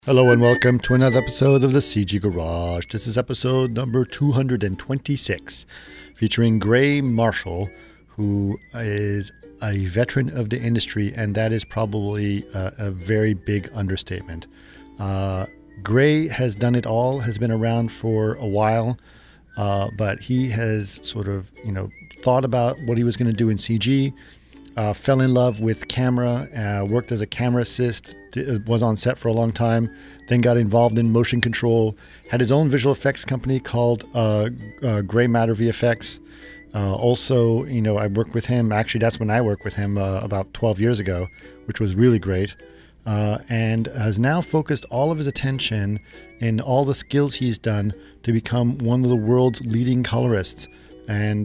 Hello and welcome to another episode of the CG Garage. This is episode number 226, featuring Gray Marshall, who is a veteran of the industry, and that is probably a very big understatement. Gray has done it all, has been around for a while, but he has sort of, thought about what he was going to do in CG, fell in love with camera, worked as a camera assist, was on set for a long time, then got involved in motion control, had his own visual effects company called Gray Matter VFX. Also, I worked with him. Actually, that's when I worked with him about 12 years ago, which was really great. And has now focused all of his attention in all the skills he's done to become one of the world's leading colorists. And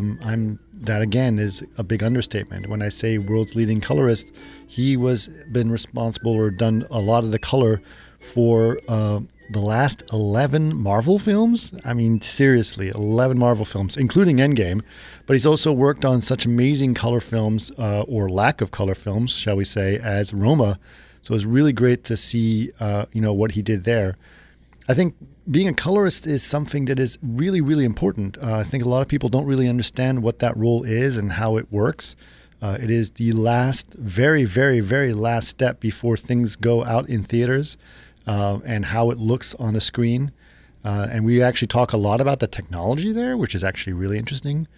that again is a big understatement. When I say world's leading colorist, he been responsible or done a lot of the color for the last 11 Marvel films. I mean, seriously, 11 Marvel films, including Endgame. But he's also worked on such amazing color films, or lack of color films, shall we say, as Roma. So it's really great to see, what he did there. I think being a colorist is something that is really, really important. I think a lot of people don't really understand what that role is and how it works. It is the last, very, very, very last step before things go out in theaters, and how it looks on a screen. And we actually talk a lot about the technology there, which is actually really interesting.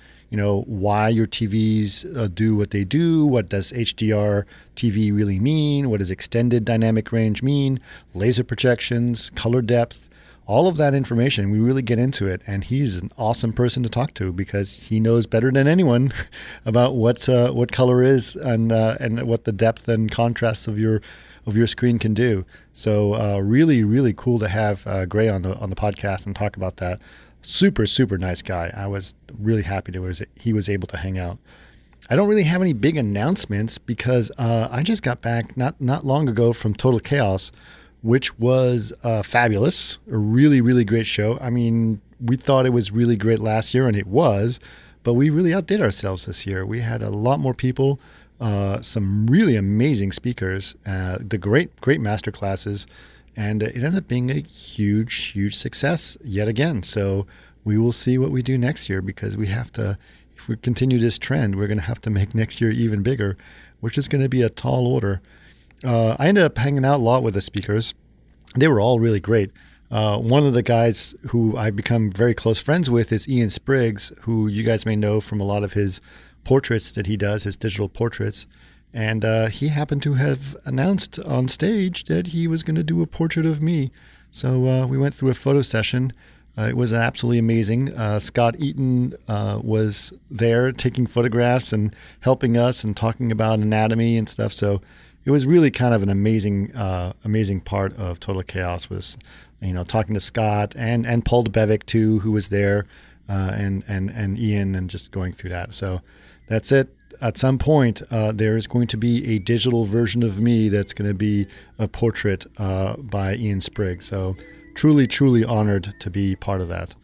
Why your TVs do what they do. What does HDR TV really mean? What does extended dynamic range mean? Laser projections, color depth, all of that information. We really get into it. And he's an awesome person to talk to because he knows better than anyone about what color is and what the depth and contrast of your screen can do. So really, really cool to have Gray on the podcast and talk about that. Super, super nice guy. I was really happy he was able to hang out. I don't really have any big announcements because I just got back not long ago from Total Chaos, which was fabulous. A really, really great show. I mean, we thought it was really great last year, and it was, but we really outdid ourselves this year. We had a lot more people, some really amazing speakers, the great master classes. And it ended up being a huge, huge success yet again. So we will see what we do next year because we have to, if we continue this trend, we're going to have to make next year even bigger, which is going to be a tall order. I ended up hanging out a lot with the speakers. They were all really great. One of the guys who I've become very close friends with is Ian Spriggs, who you guys may know from a lot of his portraits that he does, his digital portraits. And he happened to have announced on stage that he was going to do a portrait of me. So we went through a photo session. It was absolutely amazing. Scott Eaton was there taking photographs and helping us and talking about anatomy and stuff. So it was really kind of an amazing part of Total Chaos was, talking to Scott and Paul DeBevick too, who was there, and Ian, and just going through that. So that's it. At some point, there is going to be a digital version of me that's going to be a portrait by Ian Spriggs. So truly, truly honored to be part of that.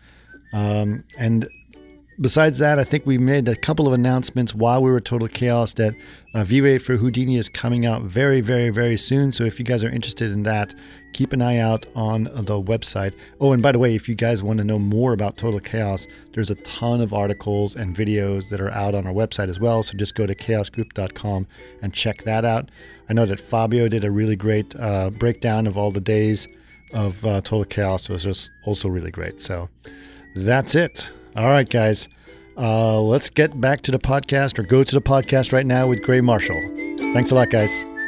And besides that, I think we made a couple of announcements while we were Total Chaos that V-Ray for Houdini is coming out very, very, very soon. So if you guys are interested in that, keep an eye out on the website. Oh, and by the way, if you guys want to know more about Total Chaos, there's a ton of articles and videos that are out on our website as well. So just go to chaosgroup.com and check that out. I know that Fabio did a really great breakdown of all the days of Total Chaos. So it was also really great. So that's it. All right, guys, let's get back to the podcast, or go to the podcast right now with Gray Marshall. Thanks a lot, guys.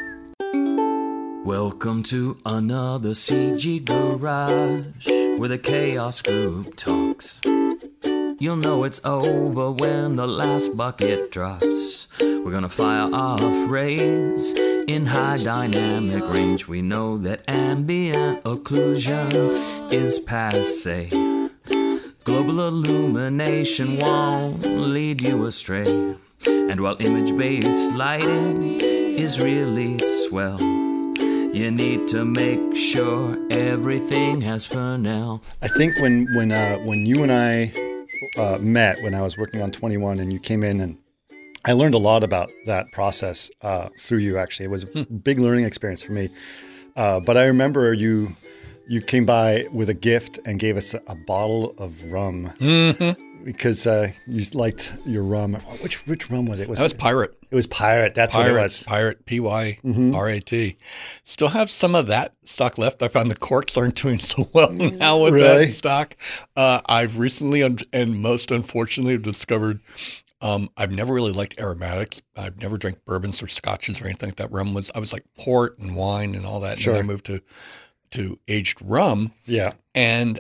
Welcome to another CG Garage, where the Chaos Group talks. You'll know it's over when the last bucket drops. We're gonna fire off rays in high dynamic range. We know that ambient occlusion is passe. Global illumination won't lead you astray. And while image-based lighting is really swell, you need to make sure everything has Fresnel. I think when you and I met when I was working on 21 and you came in, and I learned a lot about that process through you, actually. It was a big learning experience for me. But I remember you came by with a gift and gave us a bottle of rum because you liked your rum. Which rum was it? That was Pirate. It was Pirate. That's what it was. Pirate, Pyrat. Still have some of that stock left. I found the corks aren't doing so well now with that stock. I've recently and most unfortunately discovered I've never really liked aromatics. I've never drank bourbons or scotches or anything like that. I was like port and wine and all that. Sure. And then I moved to aged rum. Yeah. And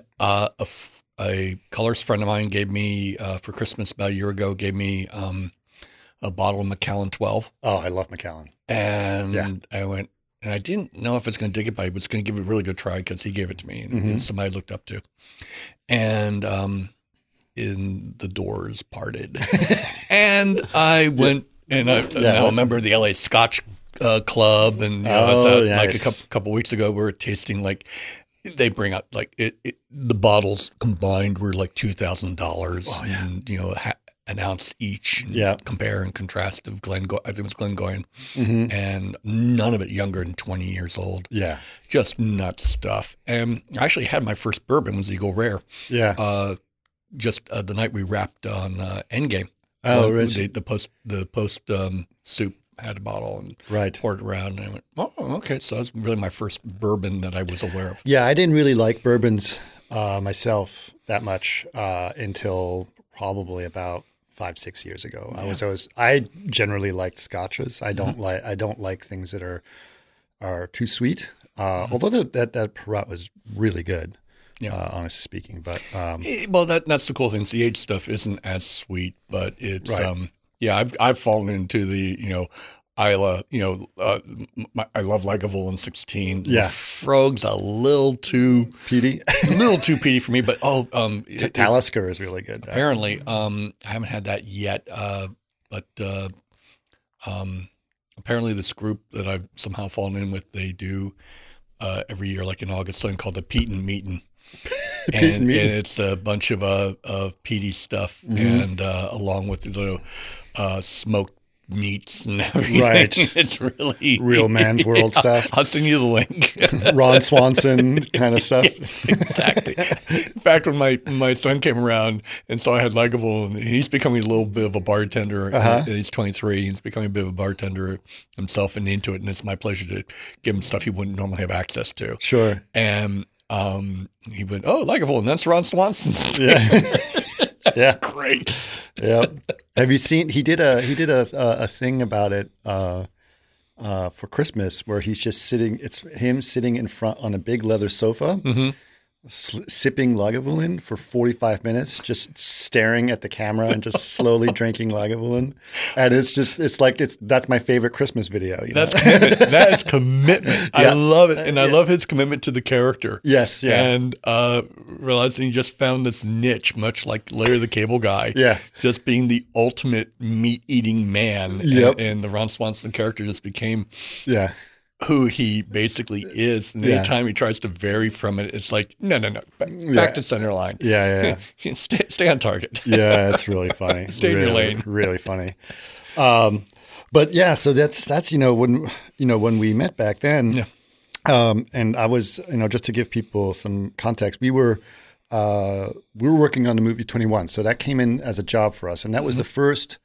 a colorist friend of mine gave me for Christmas about a year ago, gave me a bottle of Macallan 12. Oh, I love Macallan. And I went, and I didn't know if I was going to dig it, but I was going to give it a really good try because he gave it to me and somebody I looked up to. And in the doors parted. And I went, and I'm now a member of the LA Scotch Club. And I was out like a couple weeks ago, we were tasting like, they bring up like the bottles combined were like $2,000 and, an ounce each. Compare and contrast of Glengoyne. I think it was Glengoyne, and none of it younger than 20 years old. Yeah, just nuts stuff. And I actually had my first bourbon was Eagle Rare. Yeah, just the night we wrapped on Endgame. Oh, really? The post soup had a bottle and poured it around, and I went, oh, okay. So that was really my first bourbon that I was aware of. Yeah, I didn't really like bourbons myself that much until probably about 5-6 years ago. Yeah. I generally liked scotches. I don't like things that are too sweet. Although that Perrot was really good. Yeah, honestly speaking, but well, that's the cool thing. The aged stuff isn't as sweet, but it's I've fallen into the Isla, I love Lagavulin 16. Yeah. Frog's a little too peaty. For me, but Talisker is really good. Apparently, I haven't had that yet, but apparently this group that I've somehow fallen in with, they do every year, like in August, something called the Peatin' Meetin'. And it's a bunch of peaty stuff, and along with smoked meats and everything. Right. It's really real man's world stuff. I'll send you the link. Ron Swanson kind of stuff. Yes, exactly. In fact, when my son came around and saw I had Lagavulin, he's becoming a little bit of a bartender. He's 23. He's becoming a bit of a bartender himself and into it. And it's my pleasure to give him stuff he wouldn't normally have access to. Sure. And he went, oh, Lagavulin, that's Ron Swanson's. Yeah. Yeah. Great. Yeah. Have you seen? He did a thing about it for Christmas where he's just sitting. It's him sitting in front on a big leather sofa, sipping Lagavulin for 45 minutes, just staring at the camera and just slowly drinking Lagavulin. And that's my favorite Christmas video. That's commitment. That is commitment. I love it. And I love his commitment to the character. Yes. Yeah. And realizing he just found this niche, much like Larry the Cable Guy. Yeah. Just being the ultimate meat-eating man. Yep. And the Ron Swanson character just became who he basically is. And anytime he tries to vary from it, it's like, no. Back to center line. Yeah. Stay on target. Yeah, it's really funny. Stay in your lane. Really funny. But yeah, so that's when we met back then. Yeah. And I was, just to give people some context, we were working on the movie 21. So that came in as a job for us. And that was the first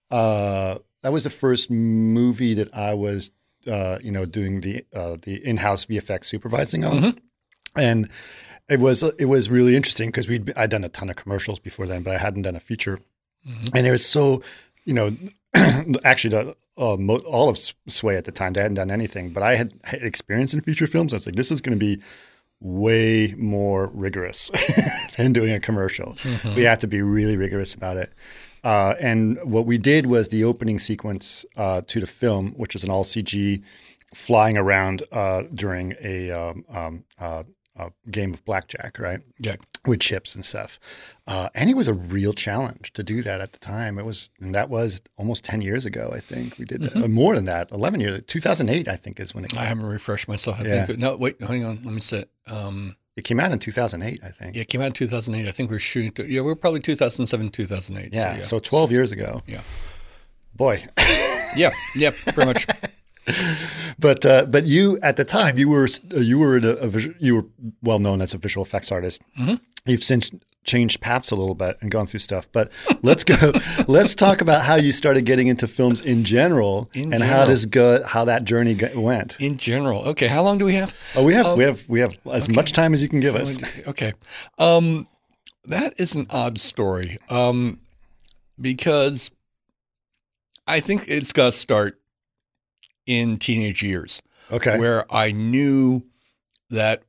movie that I was doing the in-house VFX supervising on, and it was really interesting because I'd done a ton of commercials before then, but I hadn't done a feature, and it was so actually all of Sway at the time, they hadn't done anything, but I had experience in feature films. I was like, this is going to be way more rigorous than doing a commercial. We had to be really rigorous about it. And what we did was the opening sequence to the film, which is an all CG flying around during a game of blackjack, right? Yeah. With chips and stuff. And it was a real challenge to do that at the time. That was almost 10 years ago, I think. We did that. More than that, 11 years. 2008, I think, is when it came out. I haven't refreshed myself. I think. No, wait, hang on. Let me see. It came out in 2008, I think. Yeah, it came out in 2008. I think we're shooting. We were probably 2007, 2008. Yeah, so 12 years ago. Yeah. Boy. Yeah, pretty much. But you at the time you were well known as a visual effects artist. Mm-hmm. You've since changed paths a little bit and gone through stuff. But let's talk about how you started getting into films in general how that journey went. In general, okay. How long do we have? Oh, we have as much time as you can give us. Okay, that is an odd story because I think it's got to start in teenage years. Okay, where I knew that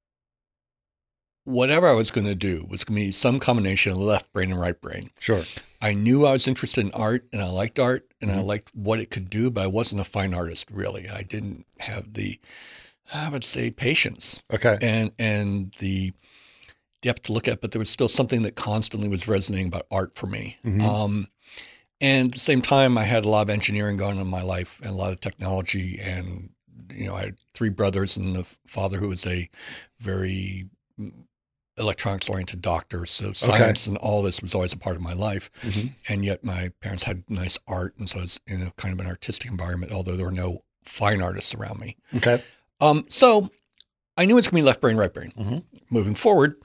whatever I was going to do was going to be some combination of left brain and right brain. Sure. I knew I was interested in art and I liked art and I liked what it could do, but I wasn't a fine artist really. I didn't have the, I would say, patience. Okay. And the depth to look at, but there was still something that constantly was resonating about art for me. Mm-hmm. And at the same time, I had a lot of engineering going on in my life and a lot of technology. And, you know, I had 3 brothers and a father who was a very electronics oriented doctor. So science and all this was always a part of my life. Mm-hmm. And yet my parents had nice art. And so I was in a kind of an artistic environment, although there were no fine artists around me. Okay. So I knew it's going to be left brain, right brain. Mm-hmm. Moving forward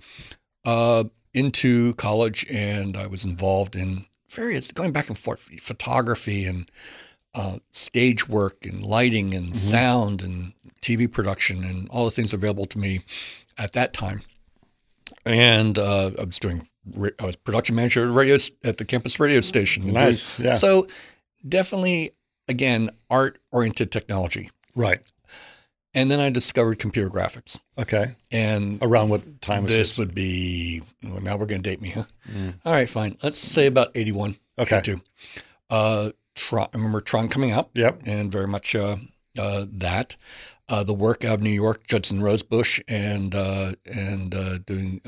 into college, and I was involved in various, going back and forth, photography and stage work and lighting and sound and TV production and all the things available to me at that time. And I was production manager at the campus radio station. Nice. Yeah. So definitely, again, art-oriented technology. Right. And then I discovered computer graphics. Okay. And around what time was this? Would be, well, now we're going to date me, huh? All right, fine. Let's say about 81. Okay. 82. I remember Tron coming out. Yep. And very much that. The work out of New York, Judson Rosebush, and doing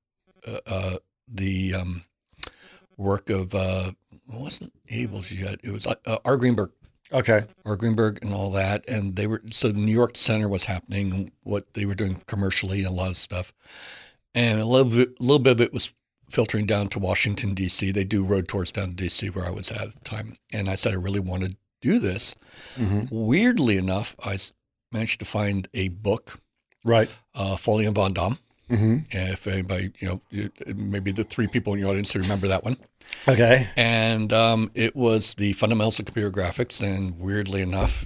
the work of, wasn't Abels yet. It was R. Greenberg. Okay. R. Greenberg and all that. And so the New York Center was happening, what they were doing commercially, and a lot of stuff. And a little bit of it was filtering down to Washington, D.C. They do road tours down to D.C. where I was at the time. And I said, I really want to do this. Mm-hmm. Weirdly enough, I managed to find a book. Right. Foley and Von Damme. Mm-hmm. And if anybody, maybe the 3 people in your audience who remember that one. Okay. And it was the fundamentals of computer graphics. And weirdly enough,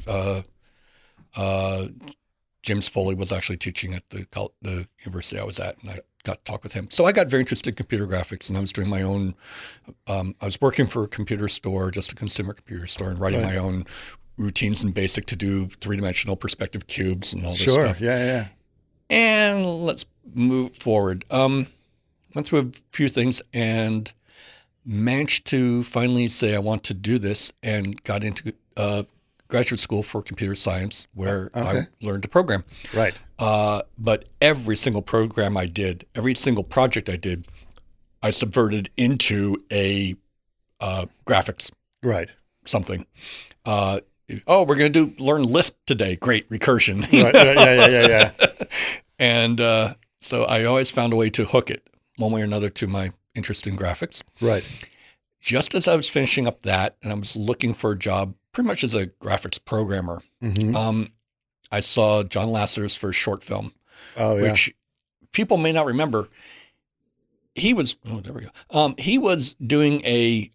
James Foley was actually teaching at the university I was at, and I got to talk with him. So I got very interested in computer graphics, and I was doing my own. I was working for a computer store, just a consumer computer store, and writing my own routines in BASIC to do 3-dimensional perspective cubes and all this stuff. Sure. Yeah. And let's move forward. Went through a few things and managed to finally say I want to do this, and got into graduate school for computer science, where I learned to program. Right. But every single program I did, every single project I did, I subverted into a graphics. Right. Something. We're going to learn Lisp today. Great, recursion. Right. Yeah. And so I always found a way to hook it one way or another to my interest in graphics. Right. Just as I was finishing up that, and I was looking for a job pretty much as a graphics programmer, I saw John Lasseter's first short film, which people may not remember. He was, there we go. He was doing a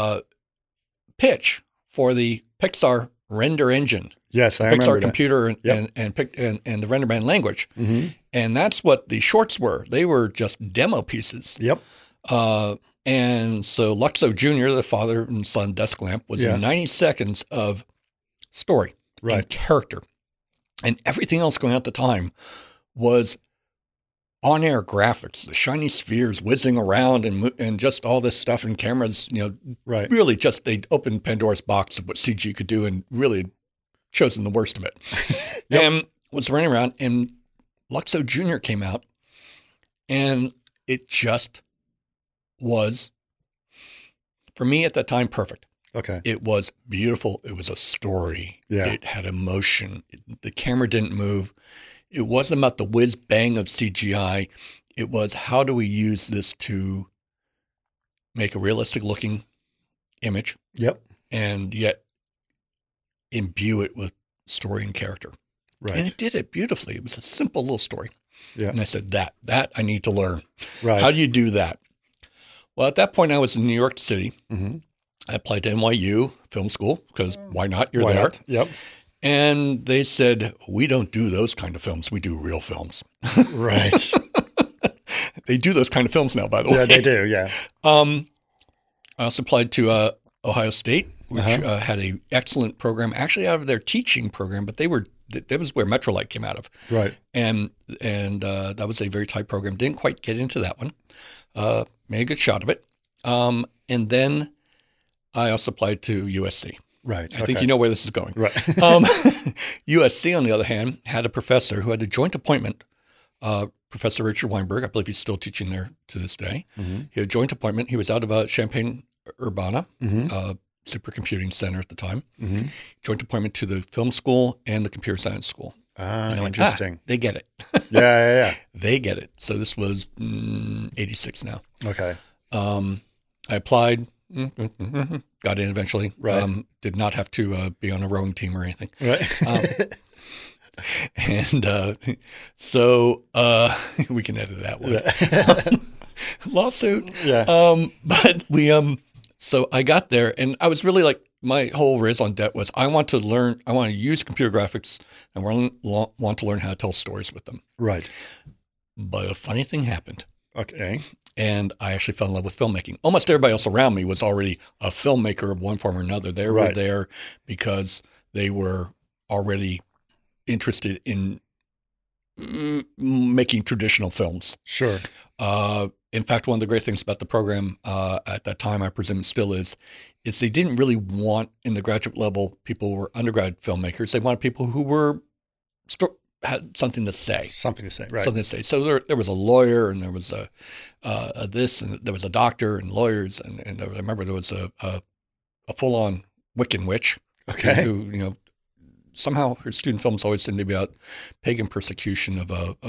pitch for the Pixar render engine. Yes, I Pixar remember computer that. and the RenderMan language. Mm-hmm. And that's what the shorts were. They were just demo pieces. Yep. And so Luxo Jr., the father and son desk lamp, was 90 seconds of story and character. And everything else going on at the time was on-air graphics, the shiny spheres whizzing around and just all this stuff, and cameras, really just, they opened Pandora's box of what CG could do and really chosen the worst of it. And was running around, and Luxo Jr. came out, and it just was, for me at that time, perfect. Okay. It was beautiful. It was a story. Yeah. It had emotion. The camera didn't move. It wasn't about the whiz bang of CGI. It was, how do we use this to make a realistic looking image? Yep. And yet imbue it with story and character. Right. And it did it beautifully. It was a simple little story. Yeah. And I said, that I need to learn. Right. How do you do that? Well, at that point, I was in New York City. Mm-hmm. I applied to NYU Film School because why not? You're Why there. not? Yep. And they said, we don't do those kind of films. We do real films. Right. They do those kind of films now, by the way. Yeah, they do. Yeah. I also applied to Ohio State, which had an excellent program, actually out of their teaching program, but that was where Metrolight came out of. Right. And that was a very tight program. Didn't quite get into that one. Made a good shot of it. And then I also applied to USC. Right. I think you know where this is going. Right. USC, on the other hand, had a professor who had a joint appointment, Professor Richard Weinberg. I believe he's still teaching there to this day. Mm-hmm. He had a joint appointment. He was out of Champaign-Urbana, Mm-hmm. supercomputing center at the time. Mm-hmm. Joint appointment to the film school and the computer science school. Ah, And I went, interesting. they get it. Yeah. They get it. So this was 86 now. Okay. I applied, got in eventually. Right. Did not have to be on a rowing team or anything. Right. And so we can edit that one. Lawsuit. Yeah. But so I got there and I was really like, my whole raison d'etre was I want to use computer graphics and want to learn how to tell stories with them. Right. But a funny thing happened. Okay. And I actually fell in love with filmmaking. Almost everybody else around me was already a filmmaker of one form or another. They were there because they were already interested in making traditional films. Sure. In fact, one of the great things about the program at that time, I presume it still is they didn't really want in the graduate level people who were undergrad filmmakers. They wanted people who had something to say. Something to say. Right. Something to say. So there was a lawyer and there was a this and there was a doctor and lawyers and I remember there was a full-on Wiccan witch. Okay. Who somehow her student films always seem to be about pagan persecution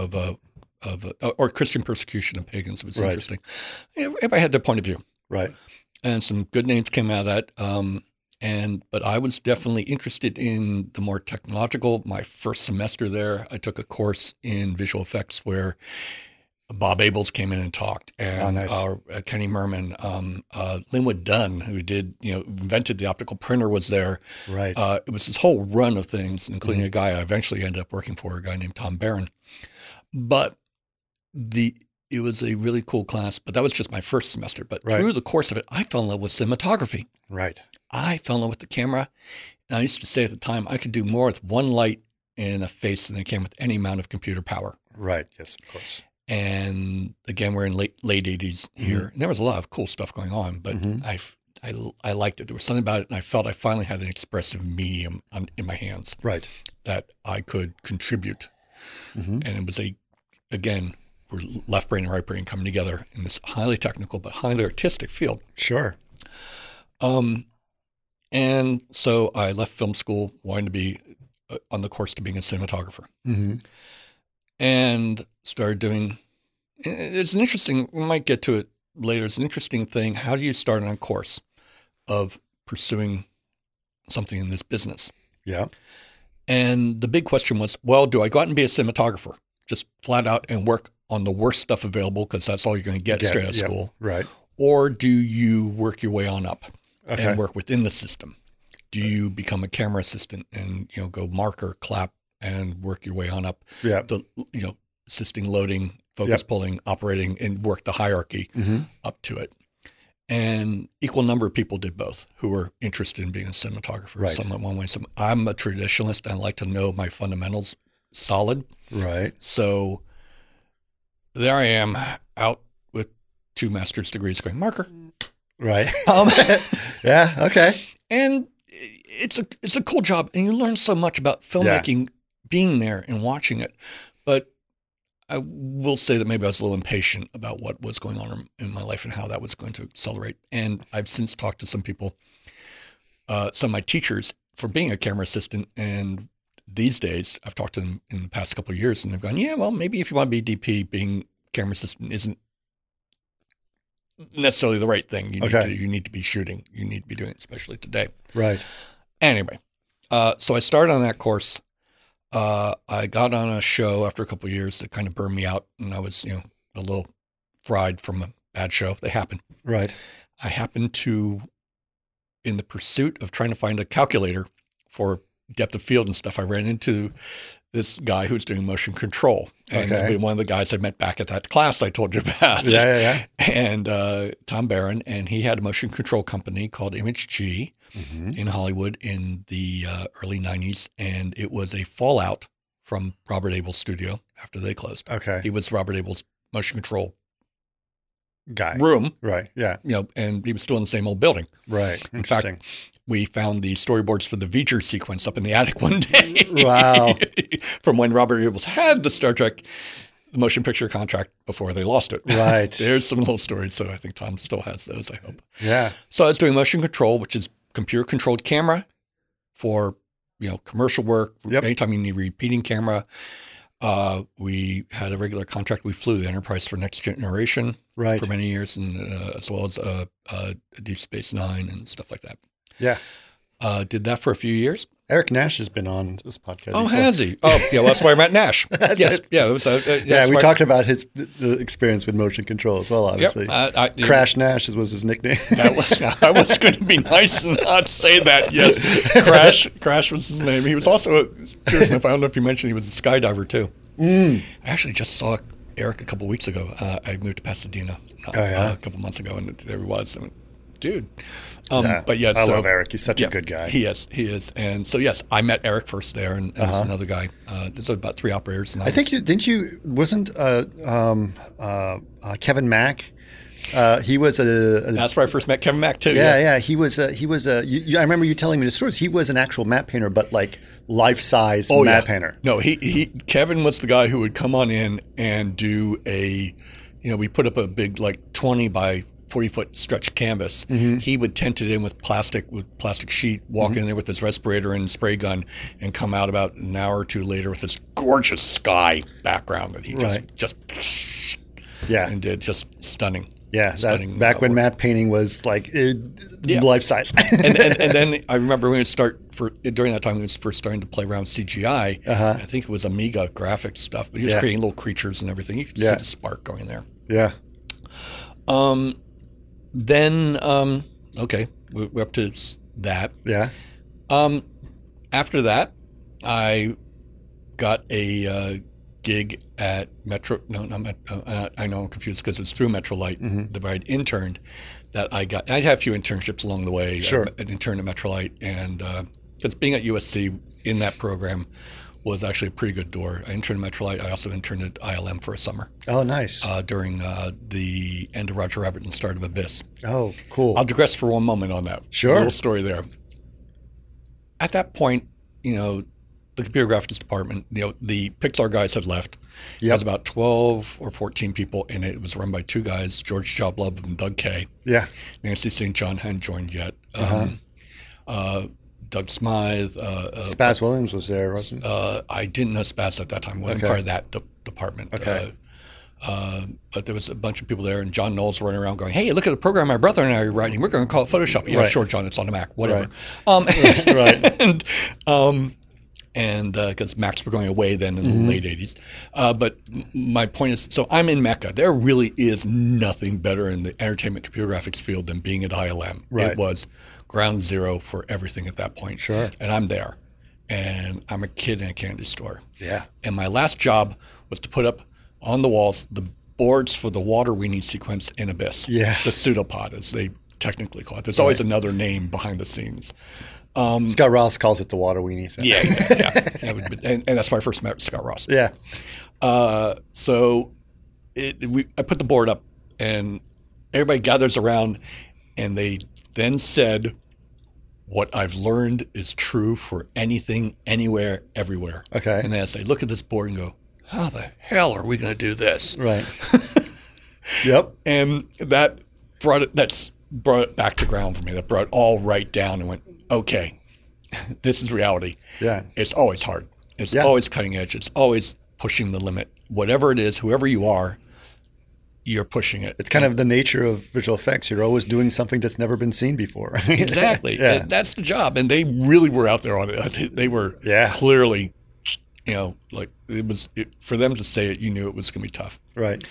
or Christian persecution of pagans. It was interesting. Everybody had their point of view. Right. And some good names came out of that. But I was definitely interested in the more technological. My first semester there, I took a course in visual effects where Bob Abels came in and talked, and Kenny Merman, Linwood Dunn, who invented the optical printer, was there. Right. It was this whole run of things, including a guy I eventually ended up working for, a guy named Tom Barron. But it was a really cool class, but that was just my first semester. But through the course of it, I fell in love with cinematography. Right. I fell in love with the camera. And I used to say at the time, I could do more with one light in a face than I can with any amount of computer power. Right. Yes, of course. And again, we're in late 80s here. And there was a lot of cool stuff going on, but I liked it. There was something about it, and I felt I finally had an expressive medium in my hands. Right. That I could contribute. And it was again, we're left brain and right brain coming together in this highly technical but highly artistic field. Sure. And so I left film school, wanting to be on the course to being a cinematographer. Mm-hmm. And started doing, it's an interesting, we might get to it later. It's an interesting thing. How do you start on a course of pursuing something in this business? Yeah. And the big question was, well, do I go out and be a cinematographer? Just flat out and work on the worst stuff available because that's all you're going to get straight out of school. Right. Or do you work your way on up and work within the system? Do you become a camera assistant and go marker, clap, and work your way on up? Yeah. Assisting, loading, focus pulling, operating, and work the hierarchy up to it. And equal number of people did both who were interested in being a cinematographer. Right. Some went one way. I'm a traditionalist and I like to know my fundamentals solid. Right. So there I am out with 2 master's degrees going marker. Right. Yeah. Okay. And it's a cool job. And you learn so much about filmmaking being there and watching it. But I will say that maybe I was a little impatient about what was going on in my life and how that was going to accelerate. And I've since talked to some people, some of my teachers, for being a camera assistant. And these days, I've talked to them in the past couple of years, and they've gone, yeah, well, maybe if you want to be DP, being camera assistant isn't necessarily the right thing. You need to be shooting. You need to be doing it, especially today. Right. Anyway, So I started on that course. I got on a show after a couple of years that kind of burned me out, and I was, a little fried from a bad show. They happen. Right. I happened to, in the pursuit of trying to find a calculator for depth of field and stuff, I ran into this guy who was doing motion control. And Okay. one of the guys I met back at that class I told you about. Yeah. And Tom Barron, and he had a motion control company called Image G in Hollywood in the early 90s. And it was a fallout from Robert Abel's studio after they closed. Okay. He was Robert Abel's motion control Guy. room, Right. Yeah. and he was still in the same old building. Right. In fact, Interesting. we found the storyboards for the V'ger sequence up in the attic one day. Wow. From when Robert Abels had the Star Trek, the motion picture contract before they lost it. Right. There's some little stories. So I think Tom still has those, I hope. Yeah. So I was doing motion control, which is computer controlled camera for, commercial work. Yep. Anytime you need a repeating camera. We had a regular contract. We flew the Enterprise for Next Generation Right. for many years, and as well as Deep Space Nine and stuff like that. Yeah. Did that for a few years. Eric Nash has been on this podcast. Oh, before. has he? Oh, yeah. Well, that's why I'm at Nash. Yes. Yeah. It was, Yeah, we talked about the experience with motion control as well, obviously. Crash Nash was his nickname. I was going to be nice and not say that. Yes. Crash was his name. He was also, curious enough, I don't know if you mentioned he was a skydiver too. I actually just saw Eric a couple of weeks ago. I moved to Pasadena a couple months ago, and there he was. I went, dude. But yeah, I love Eric. He's such a good guy. He is. And so, yes, I met Eric first there, and there's another guy. There's about 3 operators. And wasn't Kevin Mack? He was that's where I first met Kevin Mack too. Yeah. He was I remember you telling me the stories. He was an actual map painter, but like life-size map painter. No, Kevin was the guy who would come on in and do we put up a big 20 by 40-foot stretch canvas. He would tent it in with plastic sheet, walk in there with his respirator and spray gun, and come out about an hour or two later with this gorgeous sky background that he just and did, just stunning. Yeah, stunning back when map painting was like life size. and then I remember when during that time when he was first starting to play around with CGI. I think it was Amiga graphics stuff, but he was creating little creatures and everything. You could see the spark going there. Yeah. Then, okay, we're up to that. Yeah. After that, I got a gig at Metro. No, not Metro. I know I'm confused because it was through Metrolight. I'd interned that I got. I had a few internships along the way. Sure. An intern at Metrolight, and because being at USC in that program was actually a pretty good door. I interned at Metrolight. I also interned at ILM for a summer. Oh, nice. During the end of Roger Rabbit and start of Abyss. Oh, cool. I'll digress for one moment on that. Sure. A little story there. At that point, the computer graphics department, the Pixar guys had left. It was about 12 or 14 people, and it was run by 2 guys, George Joblove and Doug Kay. Yeah. Nancy St. John hadn't joined yet. Doug Smythe. Spaz Williams was there, wasn't he? I didn't know Spaz at that time. I wasn't part of that department. Okay. But there was a bunch of people there, and John Knowles running around going, "Hey, look at the program my brother and I are writing. We're going to call it Photoshop." Yeah, sure, John. It's on the Mac. Whatever. Right. And because Macs were going away then in the late 80s. But my point is, so I'm in Mecca. There really is nothing better in the entertainment computer graphics field than being at ILM. Right. It was ground zero for everything at that point. Sure. And I'm there. And I'm a kid in a candy store. Yeah. And my last job was to put up on the walls the boards for the water weenie sequence in Abyss. Yeah. The pseudopod, as they technically call it. There's always another name behind the scenes. Scott Ross calls it the water weenie thing. Yeah. And that's why I first met Scott Ross. Yeah. So I put the board up, and everybody gathers around, and they then said, "What I've learned is true for anything, anywhere, everywhere." Okay. And as they look at this board and go, "How the hell are we going to do this?" Right. Yep. And that brought it back to ground for me. That brought it all right down and went, okay, this is reality. Yeah. It's always hard. It's always cutting edge. It's always pushing the limit. Whatever it is, whoever you are, you're pushing it. It's kind of the nature of visual effects. You're always doing something that's never been seen before. Exactly. Yeah. That's the job. And they really were out there on it. They were clearly, like for them to say it, you knew it was going to be tough. Right.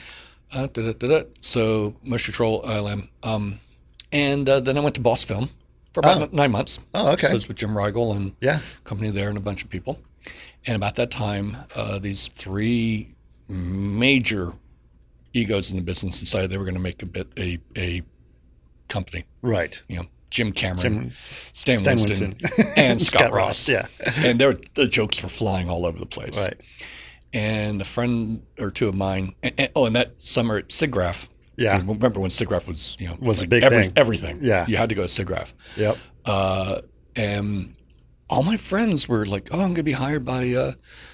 So Motion Control ILM. And then I went to Boss Film for about 9 months. Oh, okay. So I was with Jim Riegel and Yeah. company there and a bunch of people. And about that time, these three major egos in the business decided they were going to make a company. Right. Jim Cameron, Stan Winston, Winston. and Scott Ross. Yeah. And the jokes were flying all over the place. Right. And a friend or two of mine, and that summer at SIGGRAPH. Yeah. Remember when SIGGRAPH was a big thing. Everything. Yeah. You had to go to SIGGRAPH. Yep. And all my friends were like, "Oh, I'm going to be hired by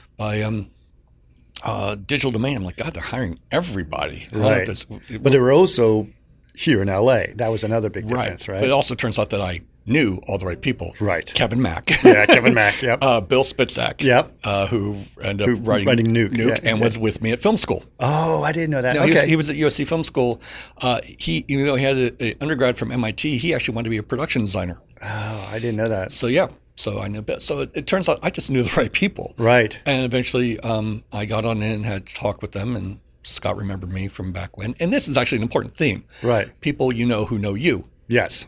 Digital Domain." I'm like, God, they're hiring everybody. Right. But they were also here in LA. That was another big difference, right? But it also turns out that I knew all the right people. Right. Kevin Mack. Yeah, Kevin Mack. Yep. Bill Spitzak. Yep. Who ended up writing Nuke. and was with me at film school. Oh, I didn't know that. No, okay. he was at USC Film School. He, even though he had an undergrad from MIT, he actually wanted to be a production designer. Oh, I didn't know that. So yeah. So I knew Bill. So it turns out I just knew the right people. Right. And eventually I got on in, had to talk with them, and Scott remembered me from back when. And this is actually an important theme. Right. People you know who know you. Yes.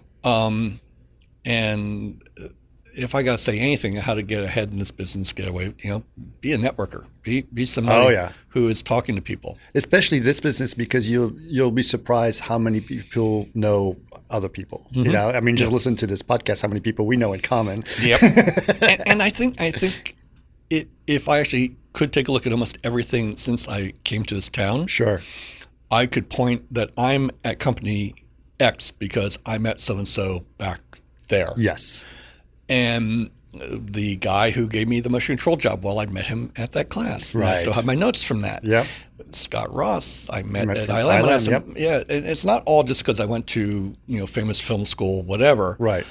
And if I got to say anything, how to get ahead in this business, get away, be a networker, be somebody who is talking to people. Especially this business, because you'll be surprised how many people know other people. Mm-hmm. I mean, just listen to this podcast, how many people we know in common. Yep. and I think if I actually could take a look at almost everything since I came to this town, Sure. I could point that I'm at company X because I met so-and-so back there. Yes. And the guy who gave me the motion control job, well, I met him at that class. Right. I still have my notes from that. Yep. Scott Ross, I met at ILM. ILM. Yep. Yeah, and it's not all just because I went to famous film school, whatever. Right.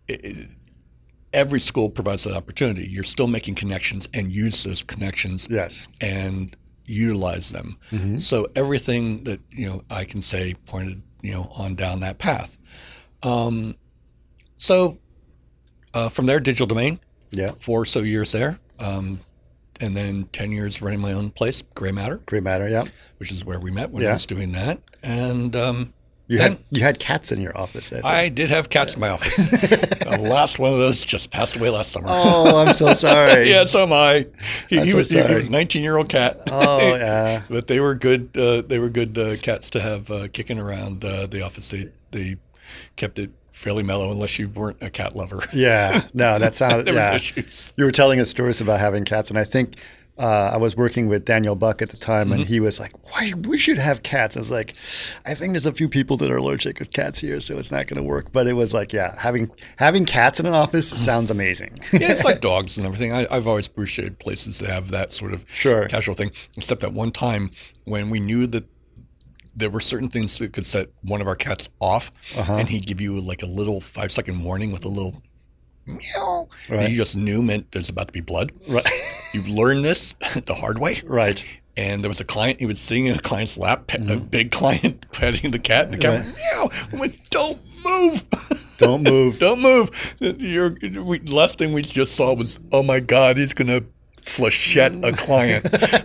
Every school provides that opportunity. You're still making connections and use those connections. Yes. And utilize them. Mm-hmm. So everything that I can say pointed on down that path. So from there, Digital Domain. Yeah. 4 or so years there. And then 10 years running my own place, Gray Matter. Gray Matter, yeah. Which is where we met when I was doing that. And you had cats in your office. I did have cats in my office. The last one of those just passed away last summer. Oh, I'm so sorry. Yeah, so am I. He was a 19-year-old cat. Oh, yeah. But they were good. They were good cats to have kicking around the office. They kept it fairly mellow, unless you weren't a cat lover. Yeah, no, that sounded. There was issues. You were telling us stories about having cats, and I think I was working with Daniel Buck at the time, and he was like, "Why we should have cats?" I was like, "I think there's a few people that are allergic with cats here, so it's not going to work." But it was like, yeah, having cats in an office sounds amazing. Yeah, it's like dogs and everything. I've always appreciated places that have that sort of casual thing. Except that one time when we knew that there were certain things that could set one of our cats off, and he'd give you like a little 5-second warning with a little meow. Right. And you just knew meant there's about to be blood. Right. You learned this the hard way. Right. And there was a client, he was sitting in a client's lap, a big client petting the cat, and the cat went, meow. I went, don't move. Don't move. Don't move. The last thing we just saw was, oh my God, he's going to flechette a client.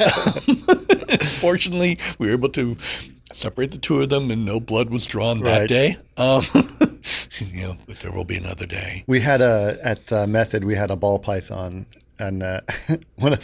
Fortunately, we were able to separate the two of them, and no blood was drawn that day. But there will be another day. We had at Method, we had a ball python, and one of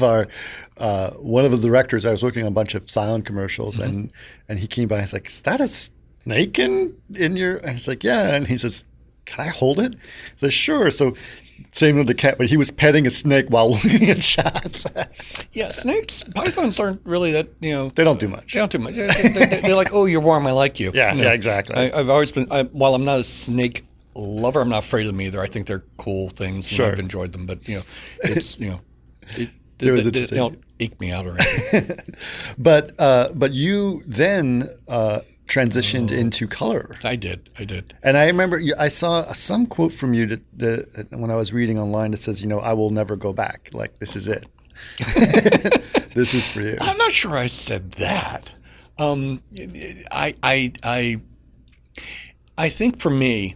the directors. I was working on a bunch of silent commercials, and he came by. He's like, "Is that a snake in your?" And he's like, "Yeah." And he says, "Can I hold it?" I said, "Sure." So same with the cat, but he was petting a snake while looking at shots. Yeah, pythons aren't really that, They don't do much. They don't do much. They're like, oh, you're warm, I like you. Yeah, exactly. I've always been, while I'm not a snake lover, I'm not afraid of them either. I think they're cool things. Sure. I've enjoyed them, but, it's, they don't eke me out or anything. But you then transitioned into color. I did. And I remember I saw some quote from you that when I was reading online that says, I will never go back. Like, this is it. This is for you. I'm not sure I said that. I think for me,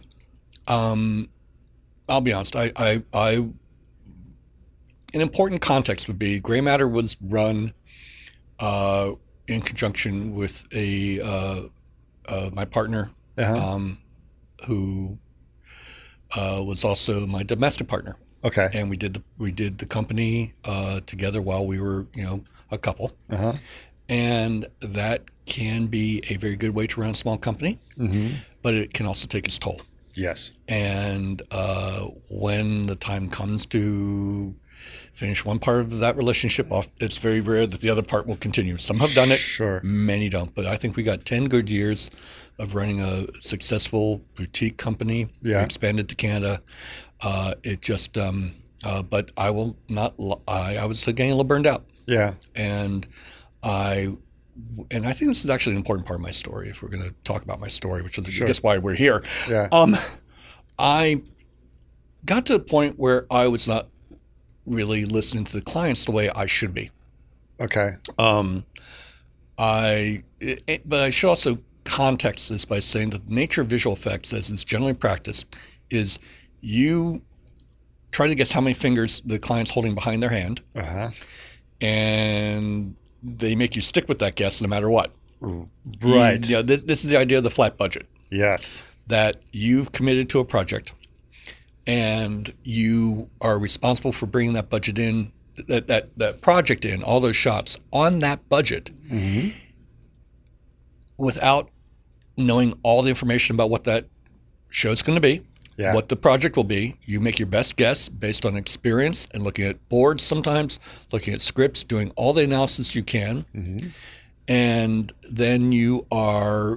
I'll be honest. An important context would be Gray Matter was run in conjunction with my partner, who was also my domestic partner. Okay. And we did the company together while we were, a couple. And that can be a very good way to run a small company, but it can also take its toll. Yes. And when the time comes to finish one part of that relationship off, it's very rare that the other part will continue. Some have done it, Sure. Many don't. But I think we got 10 good years of running a successful boutique company. Yeah. We expanded to Canada. It just, but I will not. I was getting a little burned out. Yeah. And I think this is actually an important part of my story. If we're going to talk about my story, which is I guess why we're here. Yeah. I got to a point where I was not really listening to the clients the way I should be. Okay. But I should also context this by saying that the nature of visual effects, as is generally practiced, is you try to guess how many fingers the client's holding behind their hand, and they make you stick with that guess no matter what. Right. This is the idea of the flat budget. Yes. That you've committed to a project, and you are responsible for bringing that budget in, that project in, all those shots on that budget, without knowing all the information about what that show's going to be, what the project will be. You make your best guess based on experience and looking at boards sometimes, looking at scripts, doing all the analysis you can. And then you are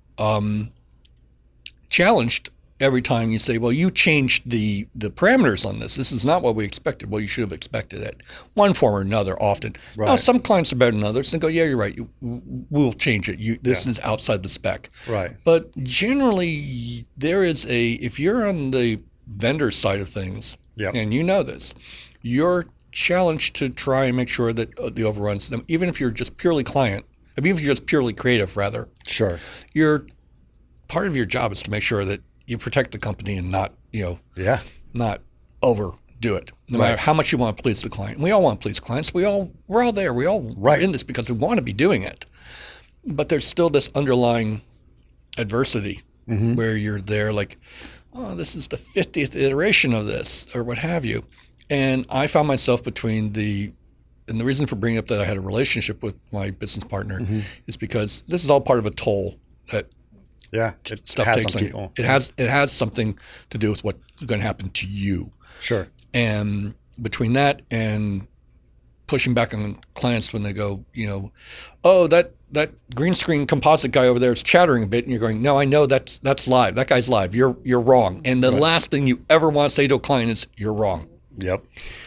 challenged every time you say, well, you changed the parameters on this. This is not what we expected. Well, you should have expected it. One form or another often. Right. Now, some clients are better than others and go, yeah, you're right. We'll change it. This is outside the spec. Right. But generally, there is if you're on the vendor side of things, and you know this, you're challenged to try and make sure that the overruns, even if you're just purely client, even if you're just purely creative, rather. Sure. Part of your job is to make sure that you protect the company and not, not overdo it. No matter how much you want to please the client. We all want to please clients. We're all there. We all are in this because we want to be doing it. But there's still this underlying adversity where you're there like, oh, this is the 50th iteration of this or what have you. And I found myself and the reason for bringing up that I had a relationship with my business partner is because this is all part of a toll that stuff takes on people. It has something to do with what's going to happen to you. Sure. And between that and pushing back on clients when they go, oh, that green screen composite guy over there is chattering a bit, and you're going, no, I know that's live. That guy's live. You're wrong. And the last thing you ever want to say to a client is you're wrong. Yep.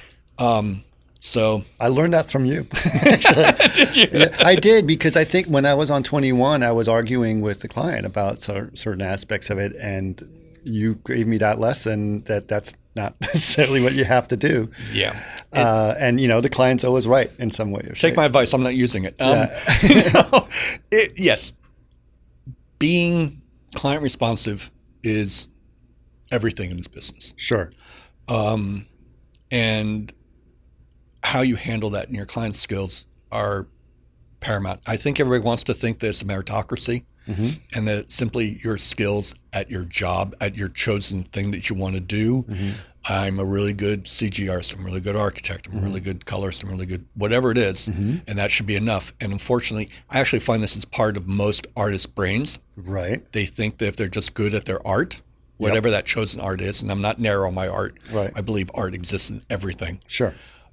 So I learned that from you. I did, because I think when I was on 21, I was arguing with the client about certain aspects of it, and you gave me that lesson that's not necessarily what you have to do. Yeah. And the client's always right in some way. Take my advice. I'm not using it. Yes. Being client responsive is everything in this business. Sure. And how you handle that in your client's skills are paramount. I think everybody wants to think that it's a meritocracy and that simply your skills at your job, at your chosen thing that you want to do. I'm a really good CG artist. I'm a really good architect. I'm a really good colorist. I'm really good whatever it is. And that should be enough. And unfortunately, I actually find this is part of most artists' brains. Right. They think that if they're just good at their art, whatever that chosen art is, and I'm not narrow on my art. Right. I believe art exists in everything. Sure.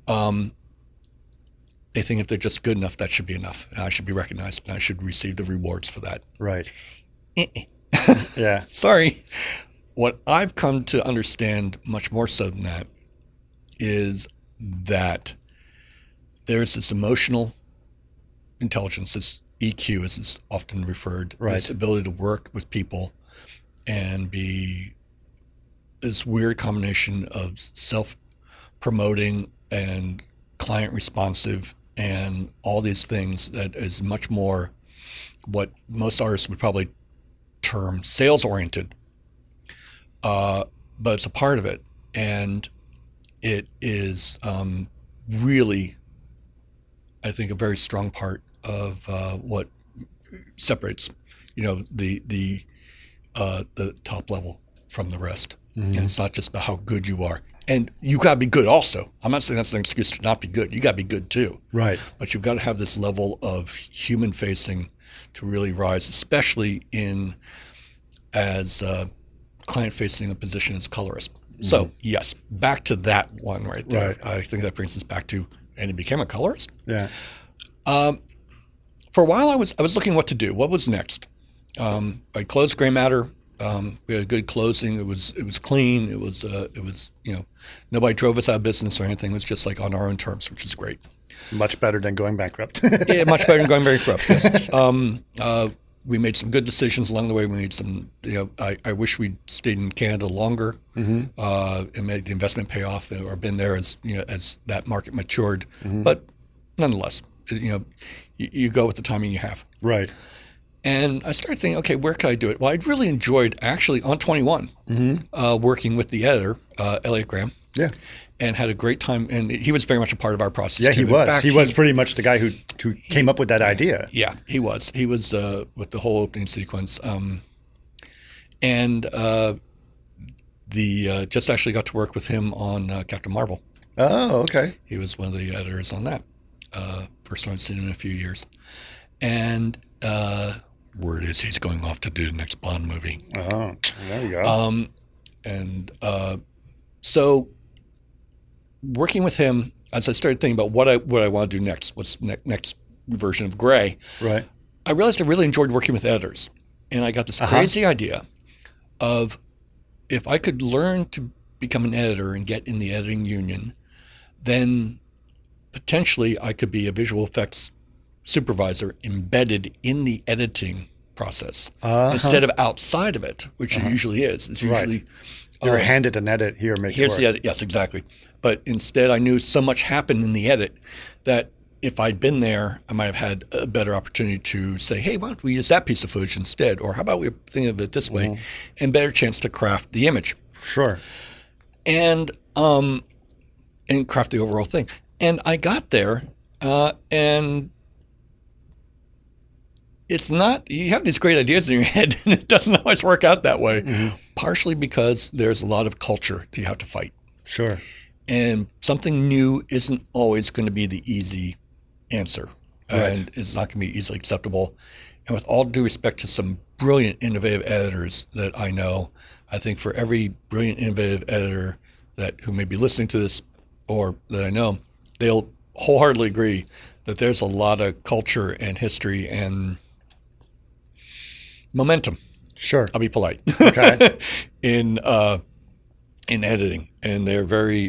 They think if they're just good enough, that should be enough. And I should be recognized, and I should receive the rewards for that. Right. Yeah. Sorry. What I've come to understand much more so than that is that there's this emotional intelligence, this EQ as is often referred, this ability to work with people and be this weird combination of self-promoting and client responsive and all these things that is much more what most artists would probably term sales oriented, but it's a part of it, and it is really, I think, a very strong part of what separates, the top level from the rest. And it's not just about how good you are. And you got to be good also. I'm not saying that's an excuse to not be good. You got to be good too. Right. But you've got to have this level of human facing to really rise, especially in as client facing a position as colorist. So yes, back to that one right there. Right. I think that brings us back to, and he became a colorist. Yeah. For a while, I was looking what to do. What was next? I closed Gray Matter. We had a good closing. It was clean. It was nobody drove us out of business or anything. It was just like on our own terms, which is great. Much better than going bankrupt. Yeah, much better than going bankrupt. Yes. We made some good decisions along the way. We made some. I wish we'd stayed in Canada longer and made the investment pay off, or been there as as that market matured. But nonetheless, you go with the timing you have. Right. And I started thinking, okay, where could I do it? Well, I'd really enjoyed actually on 21 working with the editor, Elliot Graham. Yeah. And had a great time. And he was very much a part of our process. Yeah, too. he In was. fact, He was pretty much the guy who came up with that idea. Yeah, he was. He was with the whole opening sequence. Just actually got to work with him on Captain Marvel. Oh, okay. He was one of the editors on that. First time I'd seen him in a few years. And word is he's going off to do the next Bond movie. Oh, there you go. So working with him, as I started thinking about what I want to do next, what's next version of Gray, Right. I realized I really enjoyed working with editors. And I got this crazy idea of if I could learn to become an editor and get in the editing union, then potentially I could be a visual effects supervisor embedded in the editing process instead of outside of it, which it usually is. It's usually You're handed an edit here, make here's it the work. edit. Yes, exactly. But instead, I knew so much happened in the edit that if I'd been there, I might have had a better opportunity to say, hey, why don't we use that piece of footage instead? Or how about we think of it this way? And better chance to craft the image. Sure. And craft the overall thing. And I got there, and it's not, you have these great ideas in your head, and it doesn't always work out that way, partially because there's a lot of culture that you have to fight. Sure. And something new isn't always going to be the easy answer, and it's not going to be easily acceptable. And with all due respect to some brilliant, innovative editors that I know, I think for every brilliant, innovative editor who may be listening to this or that I know, they'll wholeheartedly agree that there's a lot of culture and history and momentum. Sure. I'll be polite. Okay. in editing, and they're very,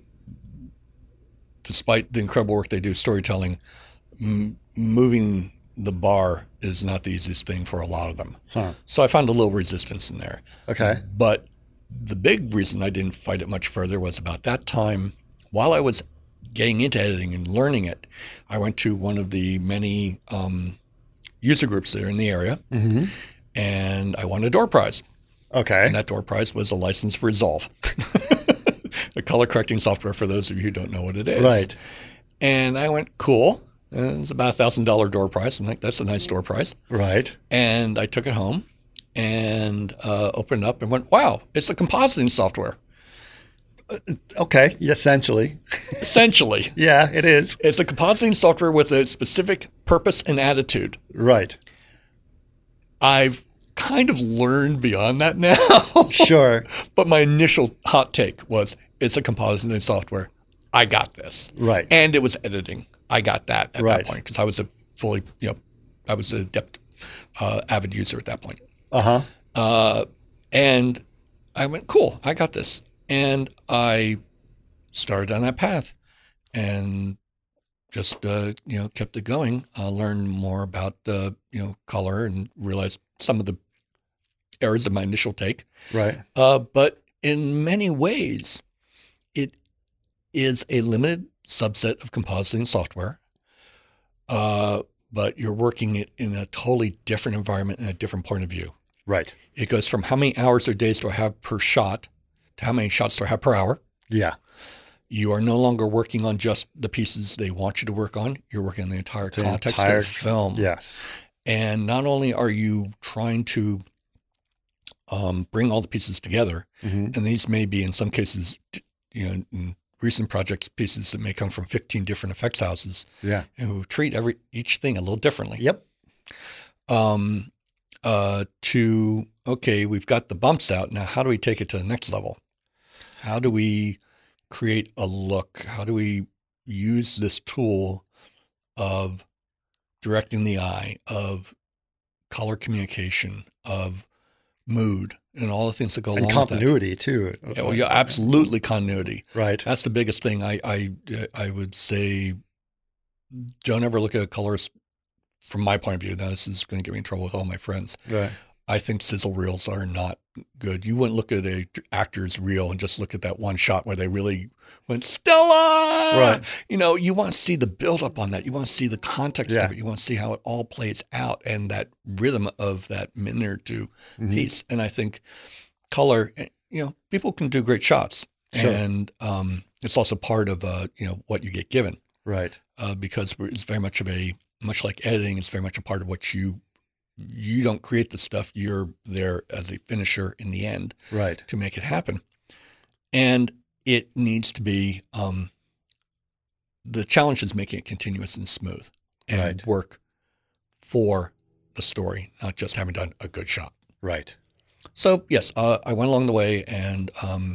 despite the incredible work they do, storytelling, moving the bar is not the easiest thing for a lot of them. So I found a little resistance in there. Okay. But the big reason I didn't fight it much further was about that time, while I was getting into editing and learning it, I went to one of the many user groups there in the area, and I won a door prize. Okay. And that door prize was a license for Resolve, a color correcting software for those of you who don't know what it is. Right. And I went, cool. And it's about $1,000 door prize. I'm like, that's a nice door prize. Right. And I took it home and opened it up and went, wow, it's a compositing software. Okay. Essentially. Essentially. Yeah, it is. It's a compositing software with a specific purpose and attitude. Right. I've kind of learned beyond that now. Sure. But my initial hot take was, it's a compositing software. I got this. Right. And it was editing. I got that at Right. that point because I was I was an adept, avid user at that point. And I went, cool, I got this. And I started on that path and just, kept it going. Learned more about, color and realized some of the errors of my initial take. Right. But in many ways, it is a limited subset of compositing software but you're working it in a totally different environment and a different point of view. Right. It goes from how many hours or days do I have per shot to how many shots do I have per hour. Yeah. You are no longer working on just the pieces they want you to work on. You're working on the entire context of the film. Yes. And not only are you trying to bring all the pieces together, and these may be in some cases, in recent projects, pieces that may come from 15 different effects houses, and who treat each thing a little differently. Yep. We've got the bumps out. Now, how do we take it to the next level? How do we create a look? How do we use this tool of directing the eye, of color communication, of mood, and all the things that go along with that? And continuity, too. Yeah, absolutely continuity. Right. That's the biggest thing. I would say don't ever look at a colorist from my point of view. Now, this is going to get me in trouble with all my friends. Right. I think sizzle reels are not good. You wouldn't look at a actor's reel and just look at that one shot where they really went, Stella! Right. You want to see the buildup on that. You want to see the context of it. You want to see how it all plays out and that rhythm of that minute or two piece. And I think color, people can do great shots. Sure. And it's also part of, what you get given. Right. Because it's very much much like editing, it's very much a part of what you don't create the stuff. You're there as a finisher in the end, right, to make it happen. And it needs to be, the challenge is making it continuous and smooth and work for the story, not just having done a good shot. Right. So yes, I went along the way and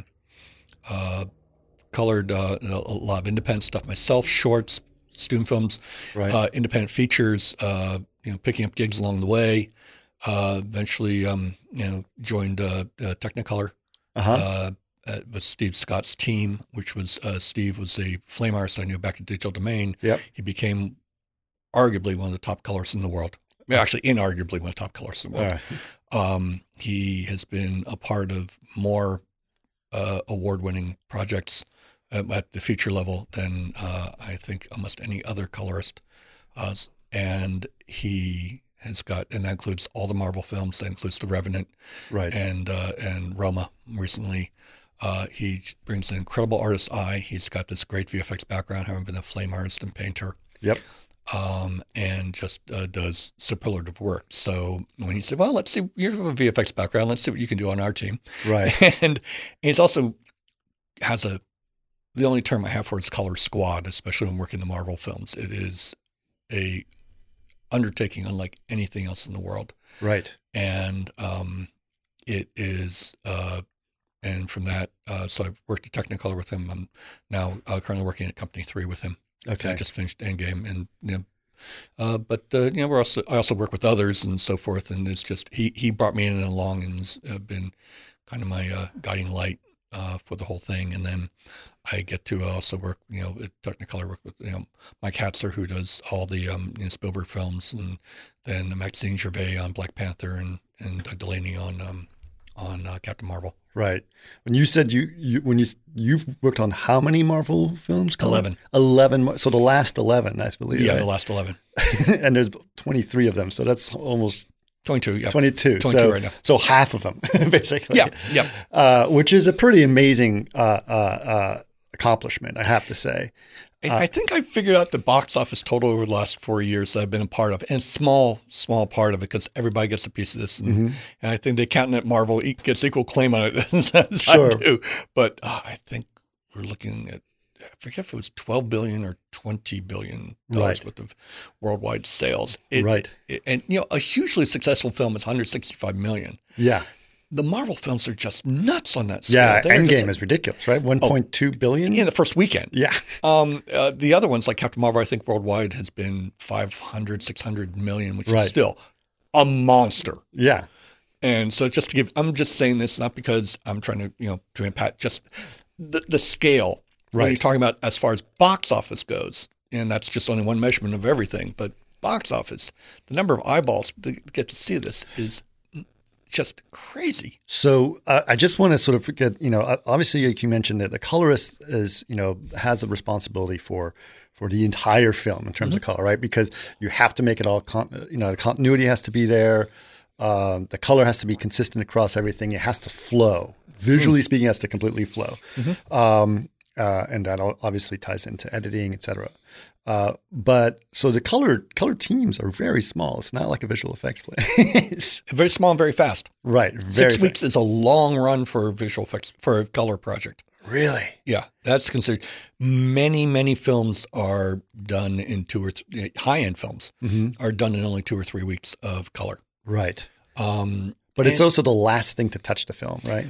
colored a lot of independent stuff myself, shorts, student films, independent features, picking up gigs along the way. Eventually, joined Technicolor with Steve Scott's team, which was Steve was a flame artist I knew back at Digital Domain. Yep. He became arguably one of the top colorists in the world. Actually, inarguably one of the top colorists in the world. Right. He has been a part of more award-winning projects at the feature level than I think almost any other colorist. And he has got, and that includes all the Marvel films, that includes The Revenant, right, and Roma recently. He brings an incredible artist's eye. He's got this great VFX background, having been a flame artist and painter. Yep. And just does superlative work. So when he said, well, let's see, you have a VFX background, let's see what you can do on our team. Right. And he's also has the only term I have for it is color squad, especially when working the Marvel films. It is a undertaking unlike anything else in the world. Right. And it is, and from that, so I've worked at Technicolor with him. I'm now currently working at Company 3 with him. Okay. I just finished Endgame, and I also work with others and so forth. And it's just he brought me in and along, and has been kind of my guiding light for the whole thing. And then I get to also work, at Technicolor, work with Mike Hatzler, who does all the Spielberg films, and then Maxine Gervais on Black Panther, and Delaney on Captain Marvel. Right. When you said you've worked on how many Marvel films? 11. 11. So the last 11, I believe. Yeah, right? the last 11. And there's 23 of them, so that's almost 22. Yeah, 22. 22 so, right now. So half of them, basically. Yeah, yeah. Which is a pretty amazing accomplishment, I have to say. I think I figured out the box office total over the last 4 years that I've been a part of, and small part of it, because everybody gets a piece of this. And I think the accountant at Marvel gets equal claim on it as Sure. I do. But I think we're looking at, I forget if it was $12 billion or $20 billion worth of worldwide sales. And a hugely successful film is $165 million. Yeah. The Marvel films are just nuts on that scale. Yeah, Endgame is ridiculous, right? 1.2 billion in the first weekend. Yeah. The other ones, like Captain Marvel, I think worldwide has been 500, 600 million, which is still a monster. Yeah. And so just to give, I'm just saying this not because I'm trying to, to impact, just the scale. When you're talking about as far as box office goes, and that's just only one measurement of everything, but box office, the number of eyeballs to get to see this is just crazy. So I just want to sort of get, obviously like you mentioned that the colorist is, has a responsibility for the entire film in terms of color, right? Because you have to make it all, the continuity has to be there. The color has to be consistent across everything. It has to flow. Visually speaking, it has to completely flow. And that obviously ties into editing, et cetera. But so the color teams are very small. It's not like a visual effects place. Very small and very fast. Right. 6 weeks is a long run for visual effects, for a color project. Really? Yeah, that's considered. Many films are done in high-end films are done in only 2 or 3 weeks of color. Right. But it's also the last thing to touch the film, right?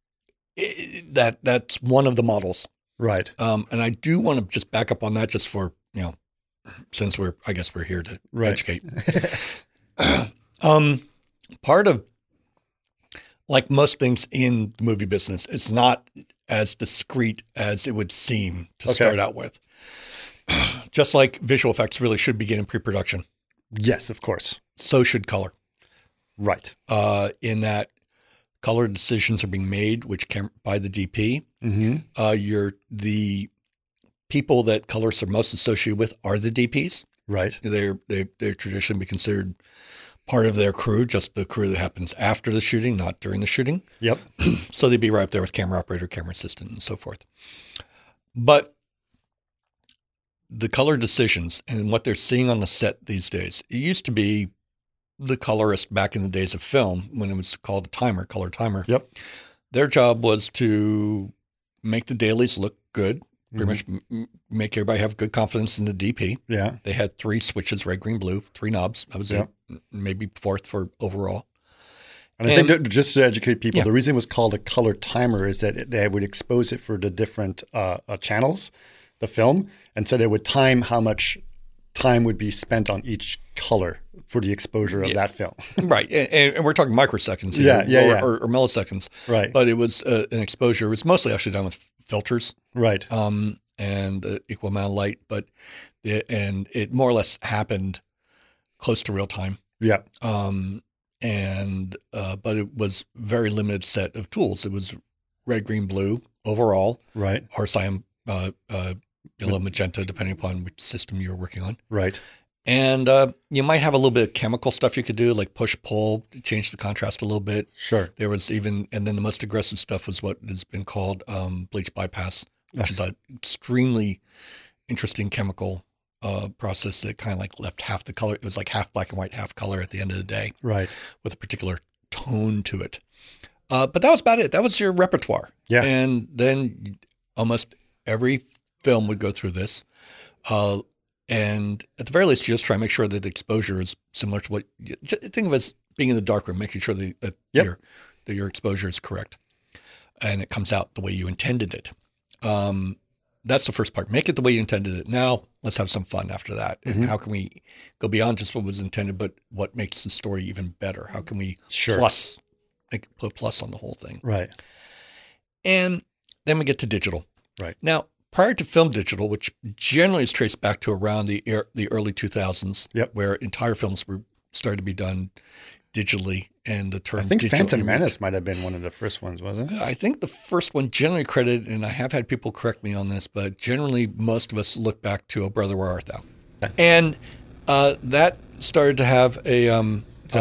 That's one of the models. Right. And I do want to just back up on that just for, since I guess we're here to educate. Part of, like most things in the movie business, it's not as discreet as it would seem to start out with. Just like visual effects really should begin in pre-production. Yes, of course. So should color. Right. In that color decisions are being made, by the DP. The people that colorists are most associated with are the DPs. Right. They're traditionally considered part of their crew, just the crew that happens after the shooting, not during the shooting. Yep. So they'd be right up there with camera operator, camera assistant, and so forth. But the color decisions and what they're seeing on the set these days, it used to be the colorist back in the days of film when it was called a color timer. Yep. Their job was to make the dailies look good, pretty much make everybody have good confidence in the DP. Yeah. They had 3 switches, red, green, blue, 3 knobs. That was it. Maybe 4th for overall. And I think that just to educate people, the reason it was called a color timer is that they would expose it for the different channels, the film, and so they would time how much time would be spent on each color for the exposure of that film. Right. And we're talking microseconds here, or milliseconds. Right. But it was an exposure. It was mostly actually done with filters. Right. And equal amount of light, but it more or less happened close to real time. Yeah. But it was very limited set of tools. It was red, green, blue overall. Right. Or cyan, yellow, magenta, depending upon which system you're working on. Right. And you might have a little bit of chemical stuff you could do, like push, pull, change the contrast a little bit. Sure. There was and then the most aggressive stuff was what has been called bleach bypass, which is an extremely interesting chemical process that kind of like left half the color. It was like half black and white, half color at the end of the day. Right. With a particular tone to it. But that was about it. That was your repertoire. Yeah. And then almost every film would go through this. And at the very least, you just try to make sure that the exposure is similar to think of it as being in the darkroom, making sure that your exposure is correct and it comes out the way you intended it. That's the first part. Make it the way you intended it. Now let's have some fun after that. And how can we go beyond just what was intended, but what makes the story even better? How can we put plus on the whole thing? Right. And then we get to digital. Right. Now, prior to film digital, which generally is traced back to around the early 2000s, where entire films were started to be done digitally, and the term I think Phantom Menace might have been one of the first ones, wasn't it? I think the first one generally credited, and I have had people correct me on this, but generally most of us look back to Oh Brother, Where Art Thou? Okay. And that started to have that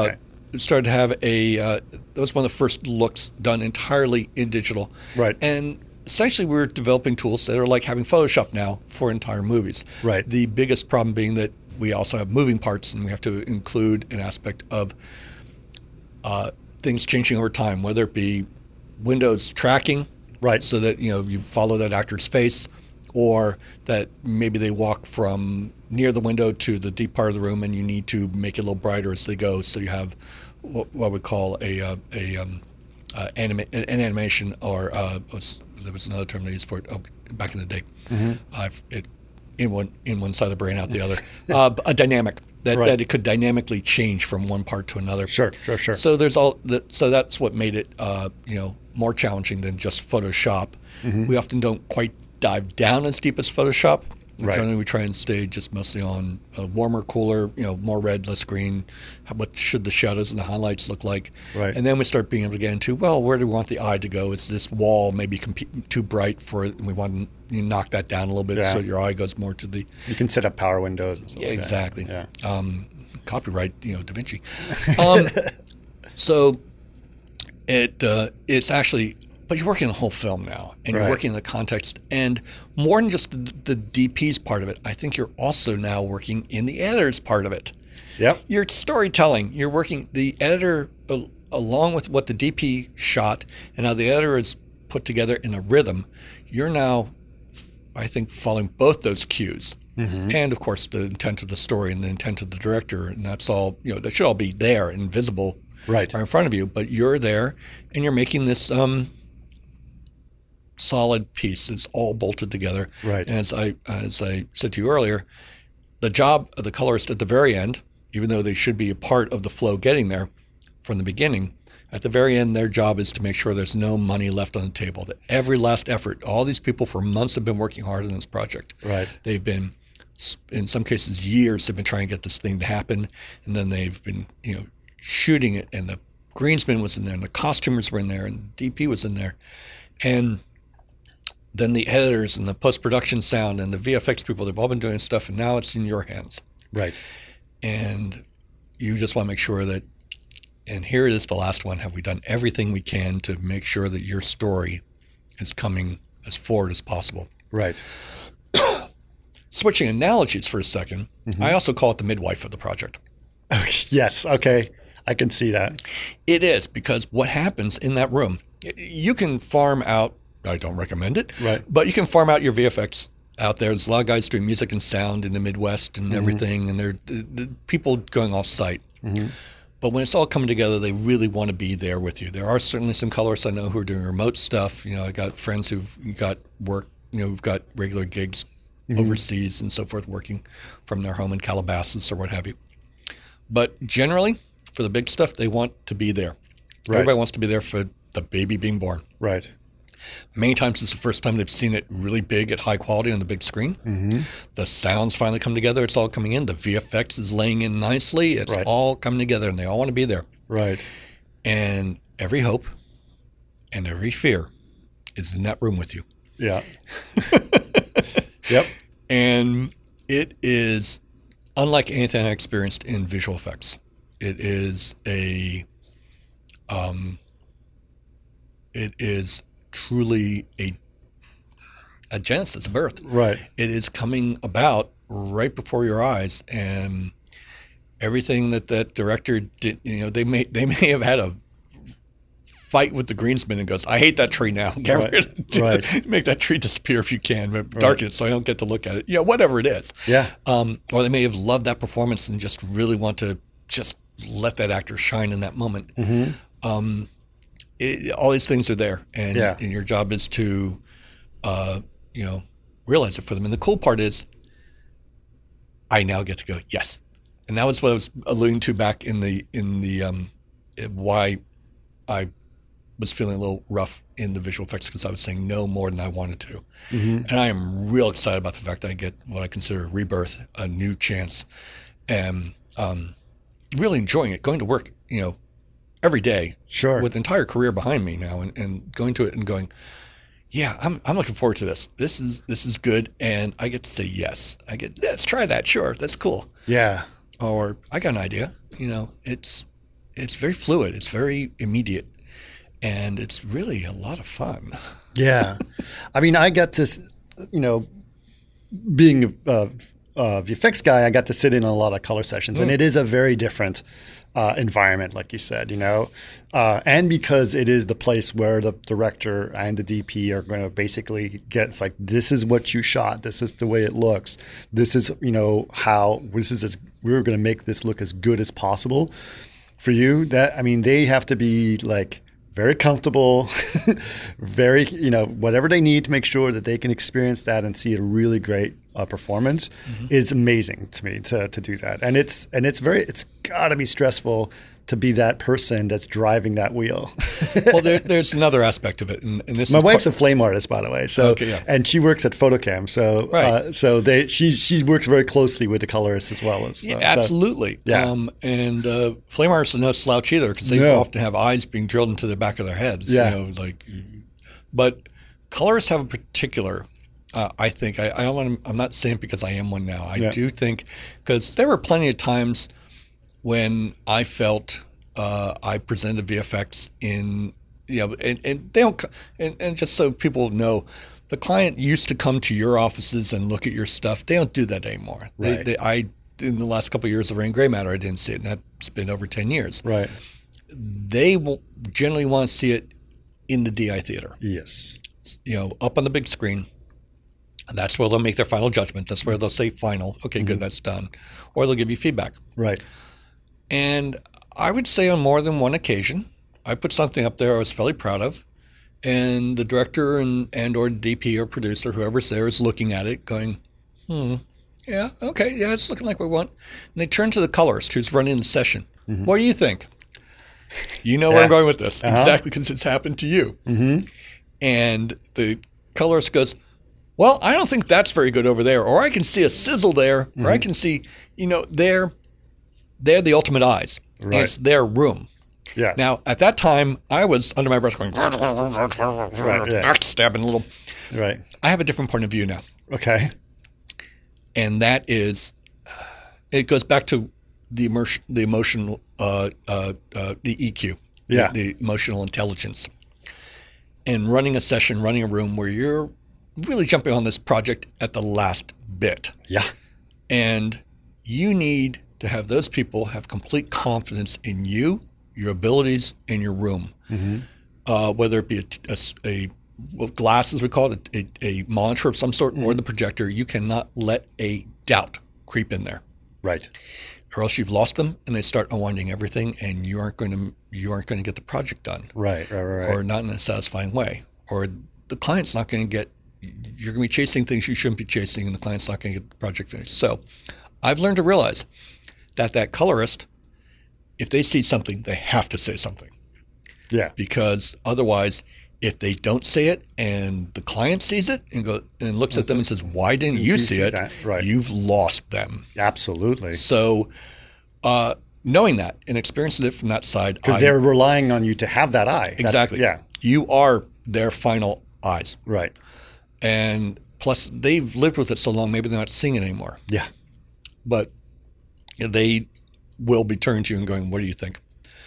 was one of the first looks done entirely in digital. Right. And essentially, we're developing tools that are like having Photoshop now for entire movies. Right. The biggest problem being that we also have moving parts, and we have to include an aspect of things changing over time, whether it be Windows tracking, right, so that you follow that actor's face, or that maybe they walk from near the window to the deep part of the room, and you need to make it a little brighter as they go, so you have what we call an animation, or there was another term they used for it back in the day. In one side of the brain, out the other. A dynamic that it could dynamically change from one part to another. Sure. So there's so that's what made it more challenging than just Photoshop. We often don't quite dive down as deep as Photoshop, Right. Generally, we try and stay just mostly on warmer, cooler, more red, less green. What should the shadows and the highlights look like? Right. And then we start being able to get into, well, where do we want the eye to go? Is this wall maybe too bright for it? And we want to knock that down a little bit so your eye goes more to the... You can set up power windows and stuff like exactly. that. Yeah. Copyright, Da Vinci. So it's actually... But you're working on the whole film now, and you're working in the context, and more than just the DP's part of it, I think you're also now working in the editor's part of it. Yep. You're storytelling. You're working the editor along with what the DP shot, and how the editor is put together in a rhythm. You're now, I think, following both those cues, and of course the intent of the story and the intent of the director, and that's all. That should all be there and visible right in front of you. But you're there, and you're making this. Solid piece. It's all bolted together. Right. And as I said to you earlier, the job of the colorist at the very end, even though they should be a part of the flow getting there from the beginning, at the very end, their job is to make sure there's no money left on the table. That every last effort, all these people for months have been working hard on this project. Right. They've been, in some cases, years. They've been trying to get this thing to happen, and then they've been, shooting it. And the greensman was in there, and the costumers were in there, and DP was in there, and then the editors and the post-production sound and the VFX people, they've all been doing stuff, and now it's in your hands. Right. And you just want to make sure that, and here it is, the last one, have we done everything we can to make sure that your story is coming as forward as possible? Right. Switching analogies for a second, I also call it the midwife of the project. Yes, okay. I can see that. It is, because what happens in that room, you can farm out, I don't recommend it. Right. But you can farm out your VFX out there. There's a lot of guys doing music and sound in the Midwest and everything, and they're the people going off site. But when it's all coming together, they really want to be there with you. There are certainly some colorists I know who are doing remote stuff. I got friends who've got work, who've got regular gigs overseas and so forth, working from their home in Calabasas or what have you. But generally, for the big stuff, they want to be there. Right. Everybody wants to be there for the baby being born. Right. Many times it's the first time they've seen it really big at high quality on the big screen. The sounds finally come together. It's all coming in. The VFX is laying in nicely. It's all coming together, and they all want to be there. Right. And every hope and every fear is in that room with you. Yeah. Yep. And it is unlike anything I experienced in visual effects. It is truly a genesis, a birth. Right. It is coming about right before your eyes, and everything that director did, they may have had a fight with the greensman and goes, I hate that tree now. Get rid of it. Make that tree disappear if you can, but darken it so I don't get to look at it. Whatever it is. Yeah. Or they may have loved that performance and just really want to just let that actor shine in that moment. All these things are there, and your job is to, realize it for them. And the cool part is, I now get to go, yes. And that was what I was alluding to back in the why I was feeling a little rough in the visual effects, because I was saying no more than I wanted to. And I am real excited about the fact that I get what I consider a rebirth, a new chance, and really enjoying it, going to work, every day, with an entire career behind me now, and going to it and going, yeah, I'm looking forward to this. This is good, and I get to say yes. Let's try that. Sure, that's cool. Yeah. Or I got an idea. It's very fluid. It's very immediate, and it's really a lot of fun. Yeah, I mean, I got to, being a VFX guy, I got to sit in on a lot of color sessions, and it is a very different environment, like you said, and because it is the place where the director and the DP are going to basically get, it's like, this is what you shot, this is the way it looks, this is, we're going to make this look as good as possible for you. They have to be like very comfortable, very, whatever they need to make sure that they can experience that and see a really great performance is amazing to me to do that. And it's got to be stressful to be that person that's driving that wheel. Well, there's another aspect of it, and this. My wife's a flame artist, by the way. So, Okay, yeah. and she works at Photocam. So, Right. she works very closely with the colorists as well. As, Yeah, absolutely. yeah. And flame artists are no slouch either, because they No. often have eyes being drilled into the back of their heads. Yeah. But colorists have a particular. I think I don't want to. I'm not saying it because I am one now. I do think because there were plenty of times when I felt I presented VFX in, and they don't, and just so people know, the client used to come to your offices and look at your stuff. They don't do that anymore. Right. In the last couple of years of Rain Gray Matter, I didn't see it, and that's been over 10 years. Right. They will generally want to see it in the DI theater, Yes. up on the big screen. And that's where they'll make their final judgment. That's where they'll say final. Okay, good, that's done. Or they'll give you feedback. Right. And I would say on more than one occasion, I put something up there I was fairly proud of. And the director and or DP or producer, whoever's there, is looking at it going, yeah, okay, yeah, it's looking like we want. And they turn to the colorist who's running the session. What do you think? You know where I'm going with this. Exactly, because it's happened to you. And the colorist goes, well, I don't think that's very good over there. Or I can see a sizzle there. Or I can see, they're the ultimate eyes. Right. And it's their room. Yeah. Now, at that time, I was under my breath going, stabbing a little. Right. I have a different point of view now. Okay. And that is, it goes back to the emotional, the EQ, Yeah. the emotional intelligence. And running a session, running a room where you're really jumping on this project at the last bit. Yeah. And you need to have those people have complete confidence in you, your abilities, and your room. Whether it be a glass, as we call it, a monitor of some sort, or the projector, you cannot let a doubt creep in there. Right. Or else you've lost them, and they start unwinding everything, and you aren't going to get the project done. Right. Or not in a satisfying way. Or the client's not going to get. You're going to be chasing things you shouldn't be chasing, and the client's not going to get the project finished. So, I've learned to realize that colorist, if they see something, they have to say something. Yeah. Because otherwise, if they don't say it and the client sees it and looks at them and says, "Why didn't you see it?" that? Right. You've lost them. Absolutely. So, knowing that and experiencing it from that side, Because they're relying on you to have that eye. exactly. Yeah. You are their final eyes, Right. and plus they've lived with it so long, maybe they're not seeing it anymore. Yeah. But they will be turning to you and going, "What do you think?"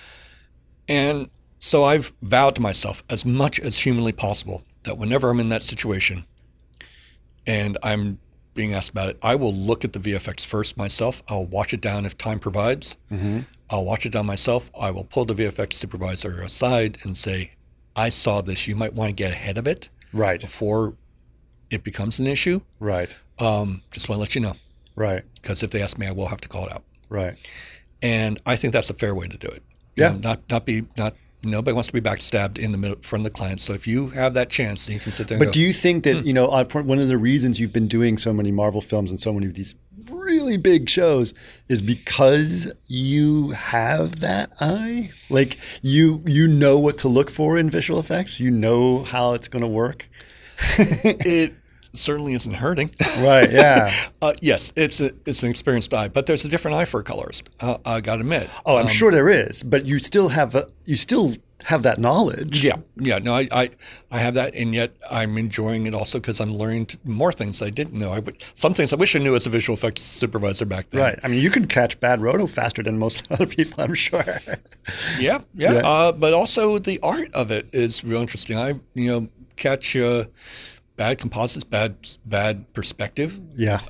And so I've vowed to myself, as much as humanly possible, that whenever I'm in that situation and I'm being asked about it, I will look at the VFX first myself. I'll watch it down if time provides. I'll watch it down myself. I will pull the VFX supervisor aside and say, "I saw this. You might want to get ahead of it Right. before it becomes an issue. Right. Just want to let you know, Right. because if they ask me, I will have to call it out." Right. And I think that's a fair way to do it. Yeah. Nobody wants to be backstabbed in the middle from the client. So if you have that chance, then you can sit there and But go, do you think that, one of the reasons you've been doing so many Marvel films and so many of these really big shows is because you have that eye? Like you know what to look for in visual effects? You know how it's going to work? it certainly isn't hurting. Right, yeah. Yes, it's an experienced eye, but there's a different eye for a colorist. I got to admit. Oh, I'm sure there is, but you still have that knowledge. Yeah. No, I have that, and yet I'm enjoying it also because I'm learning more things I didn't know. Some things I wish I knew as a visual effects supervisor back then. Right. I mean, you can catch bad roto faster than most other people, I'm sure. Yeah. But also the art of it is real interesting. I catch bad composites, bad perspective. Yeah.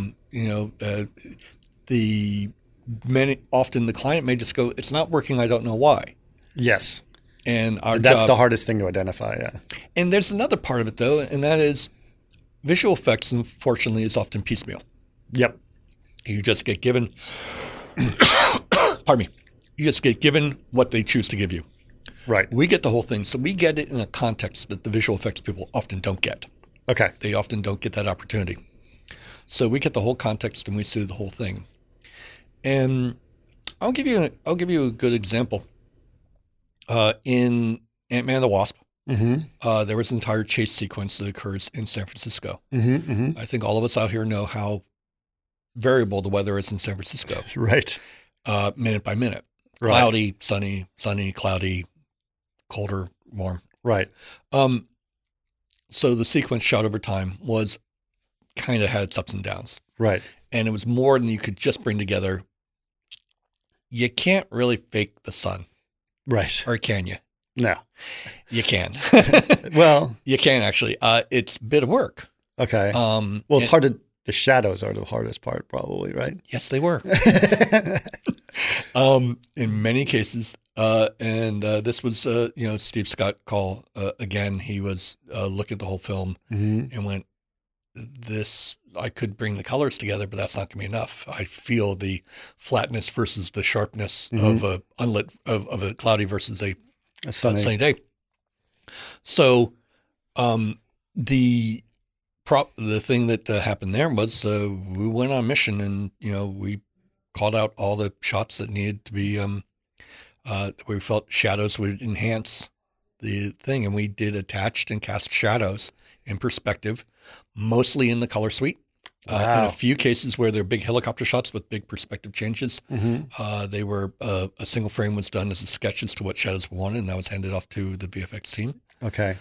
Often the client may just go, "It's not working. I don't know why." Yes. And that's the hardest thing to identify. Yeah. And there's another part of it though, and that is visual effects. Unfortunately, is often piecemeal. Yep. You just get given. Pardon me. You just get given what they choose to give you. Right. We get the whole thing, so we get it in a context that the visual effects people often don't get. Okay. They often don't get that opportunity. So we get the whole context and we see the whole thing. And I'll give you a good example. In Ant-Man and the Wasp, there was an entire chase sequence that occurs in San Francisco. I think all of us out here know how variable the weather is in San Francisco. Right. Minute by minute. Right. Cloudy, sunny, cloudy, colder, warm. Right. So the sequence shot over time was kind of had its ups and downs. Right. And it was more than you could just bring together. You can't really fake the sun. Right. Or can you? No. You can. Well, you can actually. It's a bit of work. okay. Well, it's hard to, the shadows are the hardest part probably, right? Yes, they were. In many cases. This was, Steve Scott call again. He was looking at the whole film and went, I could bring the colors together, but that's not going to be enough. I feel the flatness versus the sharpness of a unlit, of a cloudy versus a sunny day. So, the thing that happened there was, we went on a mission and, we called out all the shots that needed to be, we felt shadows would enhance the thing. And we did attached and cast shadows in perspective, mostly in the color suite. Wow. In a few cases where there are big helicopter shots with big perspective changes, they were, a single frame was done as a sketch as to what shadows we wanted, and that was handed off to the VFX team. Okay.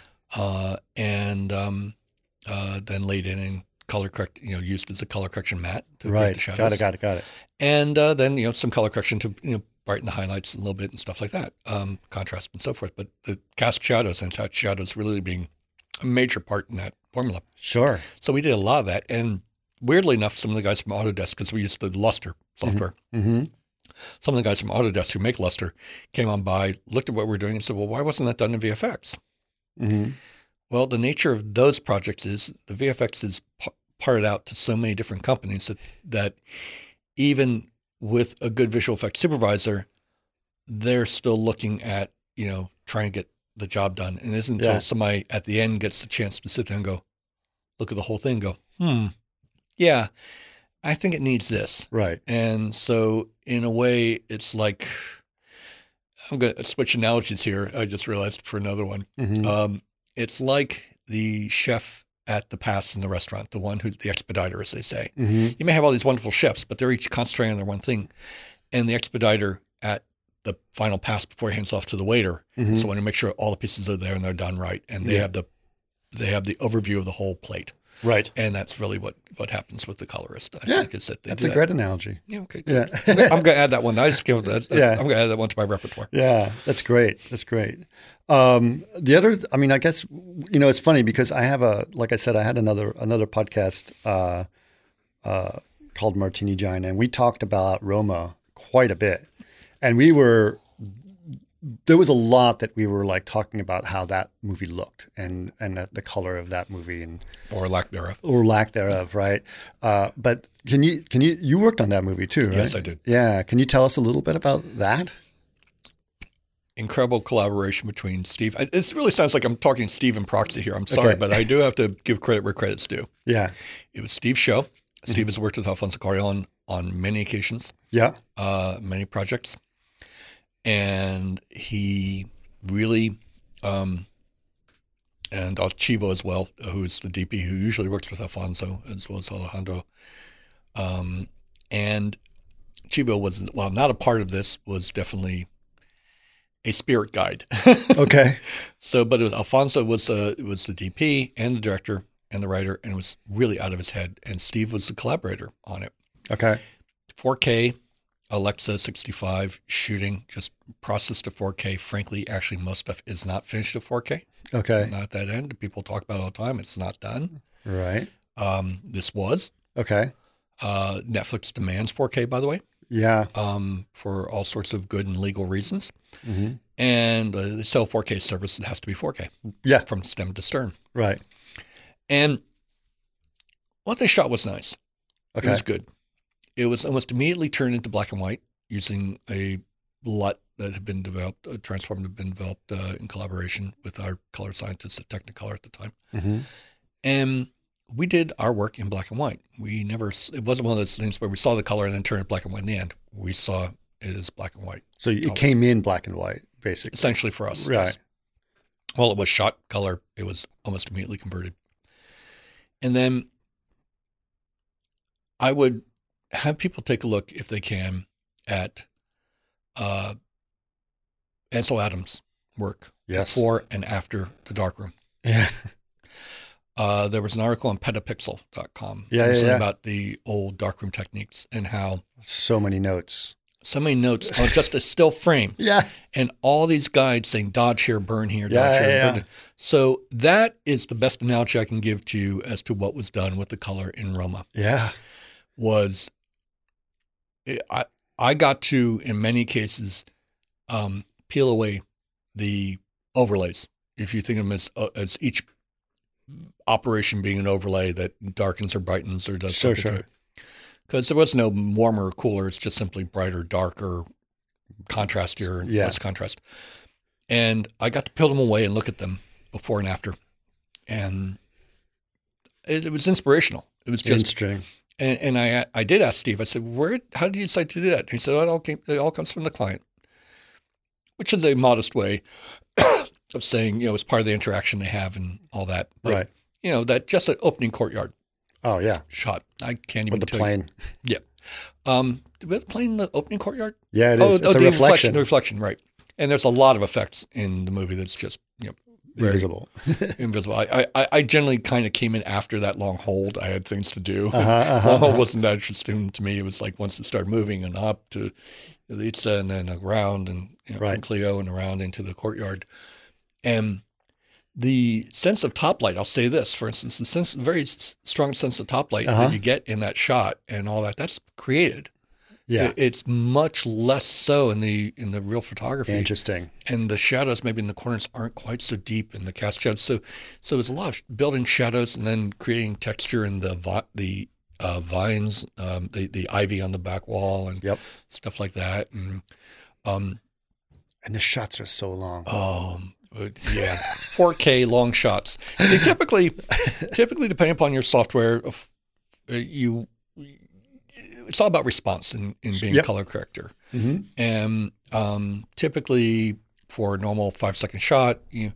Then laid in color correct, used as a color correction mat to Right. the shadows. Got it. And then, some color correction to, brighten the highlights a little bit and stuff like that, contrast and so forth. But the cast shadows and touch shadows really being a major part in that formula. Sure. So we did a lot of that. And weirdly enough, some of the guys from Autodesk, because we used the Luster software, some of the guys from Autodesk who make Luster came on by, looked at what we're doing and said, well, why wasn't that done in VFX? Well, the nature of those projects is the VFX is parted out to so many different companies that even with a good visual effects supervisor, they're still looking at, trying to get the job done. And it isn't until somebody at the end gets the chance to sit there and go, look at the whole thing and go, yeah, I think it needs this. Right. And so in a way, it's like, I'm going to switch analogies here. I just realized for another one. It's like the chef at the pass in the restaurant, the one who's the expediter, as they say. You may have all these wonderful chefs, but they're each concentrating on their one thing. And the expediter at the final pass before he hands off to the waiter, so want to make sure all the pieces are there and they're done right. And they have the overview of the whole plate. Right. And that's really what happens with the colorist. I think is that that's a great analogy. Yeah. Okay. Good. I'm going to add that one. I just give that. I'm going to add that one to my repertoire. Yeah. That's great. The other, I guess, it's funny because I have like I said, I had another podcast called Martini Giant, and we talked about Roma quite a bit. And there was a lot that we were like talking about how that movie looked and the color of that movie or lack thereof, right? But you worked on that movie too, right? Yes, I did. Yeah. Can you tell us a little bit about that? Incredible collaboration between Steve. It really sounds like I'm talking Steve and Proxy here. I'm sorry, but I do have to give credit where credit's due. Yeah. It was Steve's show. Steve has worked with Alfonso Cuarón on many occasions. Yeah. Many projects. And he really, and Chivo as well, who's the DP who usually works with Alfonso as well as Alejandro. And Chivo was, while not a part of this, was definitely a spirit guide. Okay. But Alfonso was the DP and the director and the writer, and it was really out of his head. And Steve was the collaborator on it. Okay. 4K. Alexa 65 shooting, just processed to 4K. Frankly, actually, most stuff is not finished at 4K. Okay. Not at that end. People talk about it all the time. It's not done. Right. This was. Okay. Netflix demands 4K, by the way. Yeah. For all sorts of good and legal reasons. And they sell 4K service that has to be 4K. Yeah. From stem to stern. Right. And what they shot was nice. Okay. It was good. It was almost immediately turned into black and white using a LUT that had been developed, a transform that had been developed in collaboration with our color scientists at Technicolor at the time. And we did our work in black and white. It wasn't one of those things where we saw the color and then turned it black and white in the end. We saw it is black and white. So it came in black and white, basically. Essentially for us. Right. Yes. Well, it was shot color. It was almost immediately converted. And then I would have people take a look, if they can, at Ansel Adams' work before and after The Darkroom. Yeah. There was an article on petapixel.com about the old darkroom techniques and how so many notes on just a still frame. Yeah. And all these guides saying dodge here, burn here, dodge here. Burn. So that is the best analogy I can give to you as to what was done with the color in Roma. Yeah. I got to, in many cases, peel away the overlays. If you think of them as each operation being an overlay that darkens or brightens or does something to it. Because there was no warmer or cooler. It's just simply brighter, darker, contrastier, less contrast. And I got to peel them away and look at them before and after. And it was inspirational. It was just interesting. And I did ask Steve, I said, how did you decide to do that? And he said, it all comes from the client, which is a modest way of saying, it's part of the interaction they have and all that. But, that just an opening courtyard. Oh, yeah. Shot. I can't even tell plane. You. Yeah. Did we have the plane in the opening courtyard? Yeah, it is. It's a reflection. The reflection, right. And there's a lot of effects in the movie that's just, invisible. Invisible. I generally kind of came in after that long hold. I had things to do. Long hold wasn't that interesting to me. It was like once it started moving and up to Elitsa and then around and from Cleo and around into the courtyard. And the sense of top light, I'll say this, for instance, very strong sense of top light that you get in that shot and all that, that's created. Yeah. It's much less so in the real photography. Interesting. And the shadows maybe in the corners aren't quite so deep in the cast shadows. So there's a lot of building shadows and then creating texture in the vines, the ivy on the back wall and stuff like that. And the shots are so long. Yeah, 4K long shots. See, typically, depending upon your software, it's all about response in being color corrector. Mm-hmm. And typically, for a normal 5-second shot, you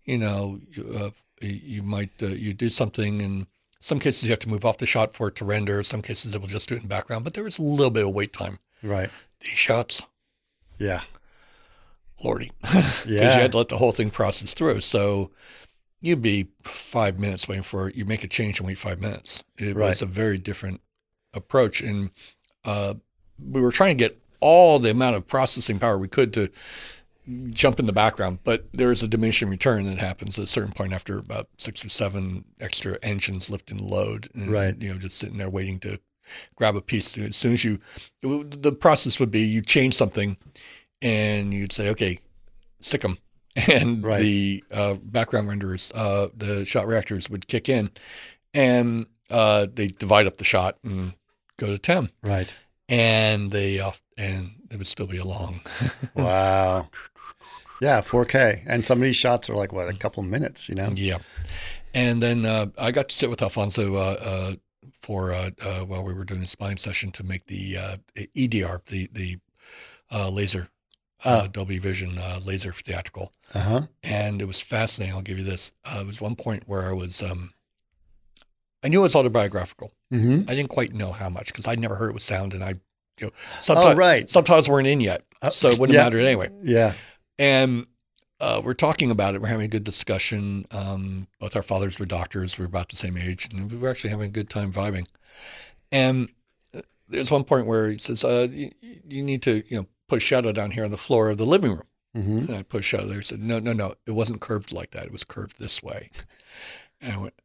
might you do something. In some cases, you have to move off the shot for it to render. Some cases, it will just do it in background. But there is a little bit of wait time. Right. These shots. Yeah. Lordy. Because you had to let the whole thing process through. So you'd be 5 minutes waiting for it. You make a change and wait 5 minutes. It was a very different approach. And we were trying to get all the amount of processing power we could to jump in the background. But there is a diminishing return that happens at a certain point after about 6 or 7 extra engines lift and load. And, just sitting there waiting to grab a piece. As soon as the process would be you change something and you'd say, okay, stick them. And the background renderers, the shot reactors would kick in and they divide up the shot and go to 10. Right. And and it would still be a long. Wow. Yeah, 4K. And some of these shots are like, a couple minutes, Yeah. And then I got to sit with Alfonso for while we were doing a spine session to make the EDR, the laser. Dolby Vision laser theatrical. And it was fascinating. I'll give you this. It was one point where I was, I knew it was autobiographical. Mm-hmm. I didn't quite know how much because I'd never heard it with sound and subtitles weren't in yet. So it wouldn't have mattered anyway. Yeah. And we're talking about it. We're having a good discussion. Both our fathers were doctors. We were about the same age and we were actually having a good time vibing. And there's one point where he says, you need to, put a shadow down here on the floor of the living room. Mm-hmm. And I put a shadow there. He said, no, it wasn't curved like that. It was curved this way. And I went,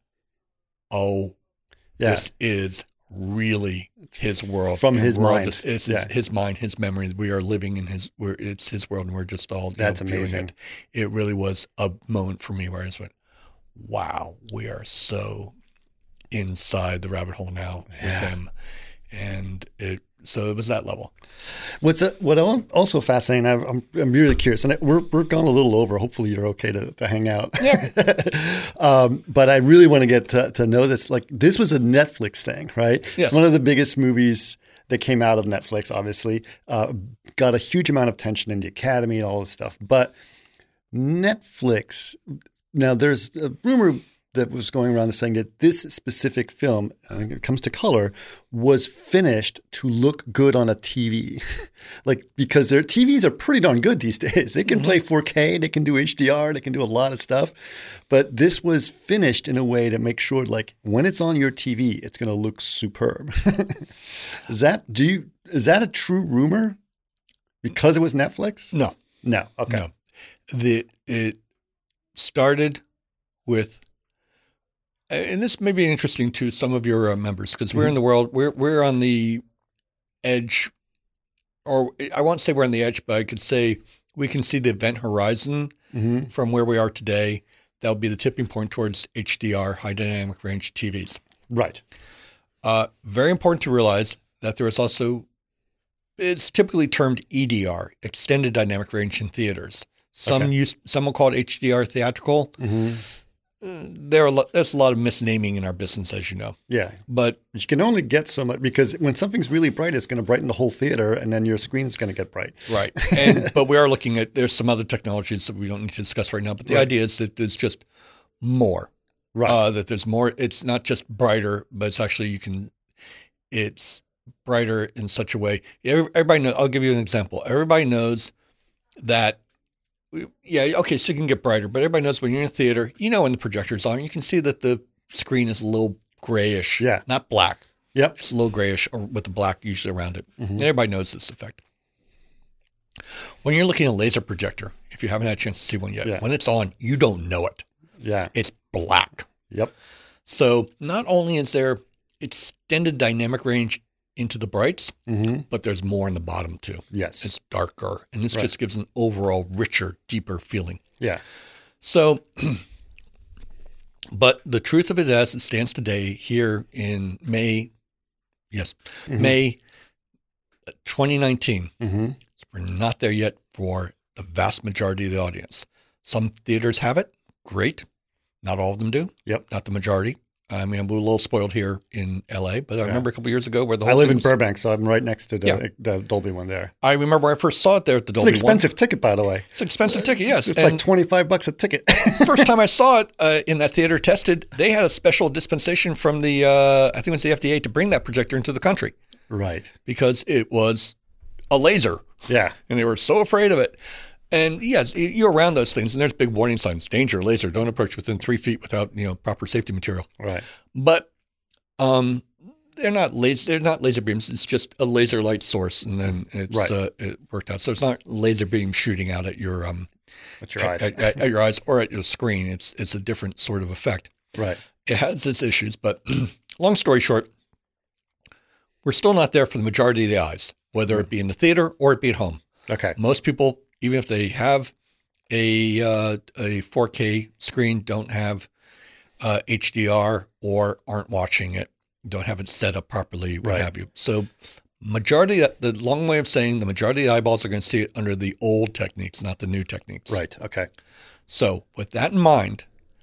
this is really his world. From his mind. It's his mind, his memory. We are living in it's his world and we're just all That's amazing. It really was a moment for me where I just went, wow, we are so inside the rabbit hole now with him. And so it was that level. What also fascinating, I'm really curious, and we're gone a little over. Hopefully you're okay to hang out. Yeah. But I really want to get to know this. Like, this was a Netflix thing, right? Yes. It's one of the biggest movies that came out of Netflix, obviously, got a huge amount of attention in the Academy, all this stuff. But Netflix, now there's a rumor that was going around saying that this specific film, when it comes to color, was finished to look good on a TV. Like, because their TVs are pretty darn good these days. They can play 4K, they can do HDR, they can do a lot of stuff. But this was finished in a way to make sure, like, when it's on your TV, it's going to look superb. Is that a true rumor? Because it was Netflix? No. No. Okay. No. It started with, and this may be interesting to some of your members, because we're in the world, we're on the edge, or I won't say we're on the edge, but I could say we can see the event horizon from where we are today. That would be the tipping point towards HDR, high dynamic range TVs. Right. Very important to realize that there is also, it's typically termed EDR, extended dynamic range in theaters. Some will call it HDR theatrical. There's a lot of misnaming in our business, as you know. Yeah. But you can only get so much, because when something's really bright, it's going to brighten the whole theater, and then your screen's going to get bright. Right. But we are looking at, there's some other technologies that we don't need to discuss right now. But the idea is that there's just more. Right. That there's more. It's not just brighter, but it's actually, it's brighter in such a way. Everybody knows, I'll give you an example. Everybody knows that, so you can get brighter, but everybody knows when you're in a theater, when the projector's on, you can see that the screen is a little grayish, not black. Yep. It's a little grayish, or with the black usually around it. And everybody knows this effect. When you're looking at a laser projector, if you haven't had a chance to see one yet, when it's on, you don't know it. Yeah. It's black. Yep. So not only is there extended dynamic range into the brights, but there's more in the bottom too. Yes. It's darker. And this just gives an overall richer, deeper feeling. Yeah. So, but the truth of it as it stands today here in May 2019, we're not there yet for the vast majority of the audience. Some theaters have it. Great. Not all of them do. Yep. Not the majority. I mean, I'm a little spoiled here in LA, but I remember a couple years ago where the whole I live in Burbank, so I'm right next to the Dolby one there. I remember when I first saw it there at the Dolby. It's an expensive ticket, by the way. It's an expensive ticket, yes. It's like $25 a ticket. First time I saw it in that theater tested, they had a special dispensation from the, I think it was the FDA, to bring that projector into the country. Right. Because it was a laser. Yeah. And they were so afraid of it. And yes, you're around those things, and there's big warning signs: danger, laser, don't approach within 3 feet without proper safety material. Right. But they're not laser beams. It's just a laser light source, and then it worked out. So it's not laser beam shooting out at your eyes, at your eyes or at your screen. It's a different sort of effect. Right. It has its issues, but long story short, we're still not there for the majority of the eyes, whether it be in the theater or it be at home. Okay. Most people, even if they have a 4K screen, don't have HDR or aren't watching it, don't have it set up properly, what have you. So the long way of saying the majority of the eyeballs are going to see it under the old techniques, not the new techniques. Right. Okay. So with that in mind,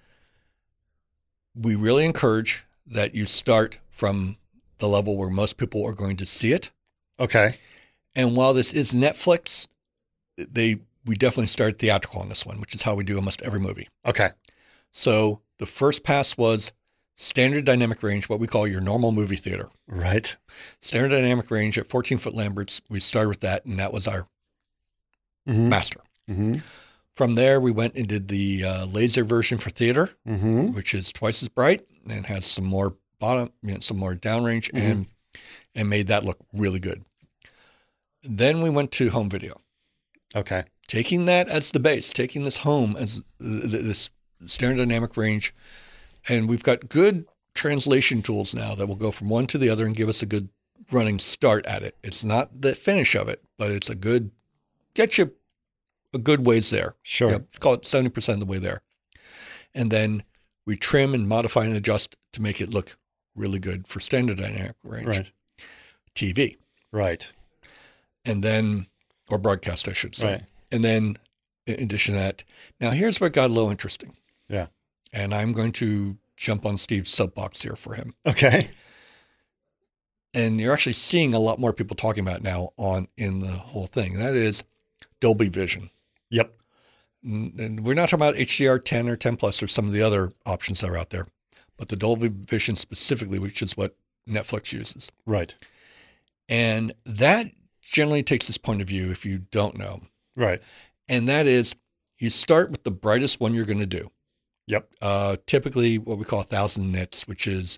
we really encourage that you start from the level where most people are going to see it. Okay. And while this is Netflix, we definitely started theatrical on this one, which is how we do almost every movie. Okay. So the first pass was standard dynamic range, what we call your normal movie theater. Right. Standard dynamic range at 14-foot Lamberts. We started with that, and that was our master. From there, we went and did the laser version for theater, which is twice as bright and has some more some more downrange, and made that look really good. Then we went to home video. Okay. Taking that as the base, taking this home as this standard dynamic range, and we've got good translation tools now that will go from one to the other and give us a good running start at it. It's not the finish of it, but it's get you a good ways there. Sure. Call it 70% of the way there. And then we trim and modify and adjust to make it look really good for standard dynamic range TV. Right. And then, or broadcast, I should say. Right. And then in addition to that, now here's what got a little interesting. Yeah. And I'm going to jump on Steve's soapbox here for him. Okay. and you're actually seeing a lot more people talking about it now in the whole thing. And that is Dolby Vision. Yep. And we're not talking about HDR 10 or 10 plus or some of the other options that are out there, but the Dolby Vision specifically, which is what Netflix uses. Right. And that generally takes this point of view if you don't know. Right. And that is you start with the brightest one you're going to do. Yep. Typically what we call 1,000 nits, which is,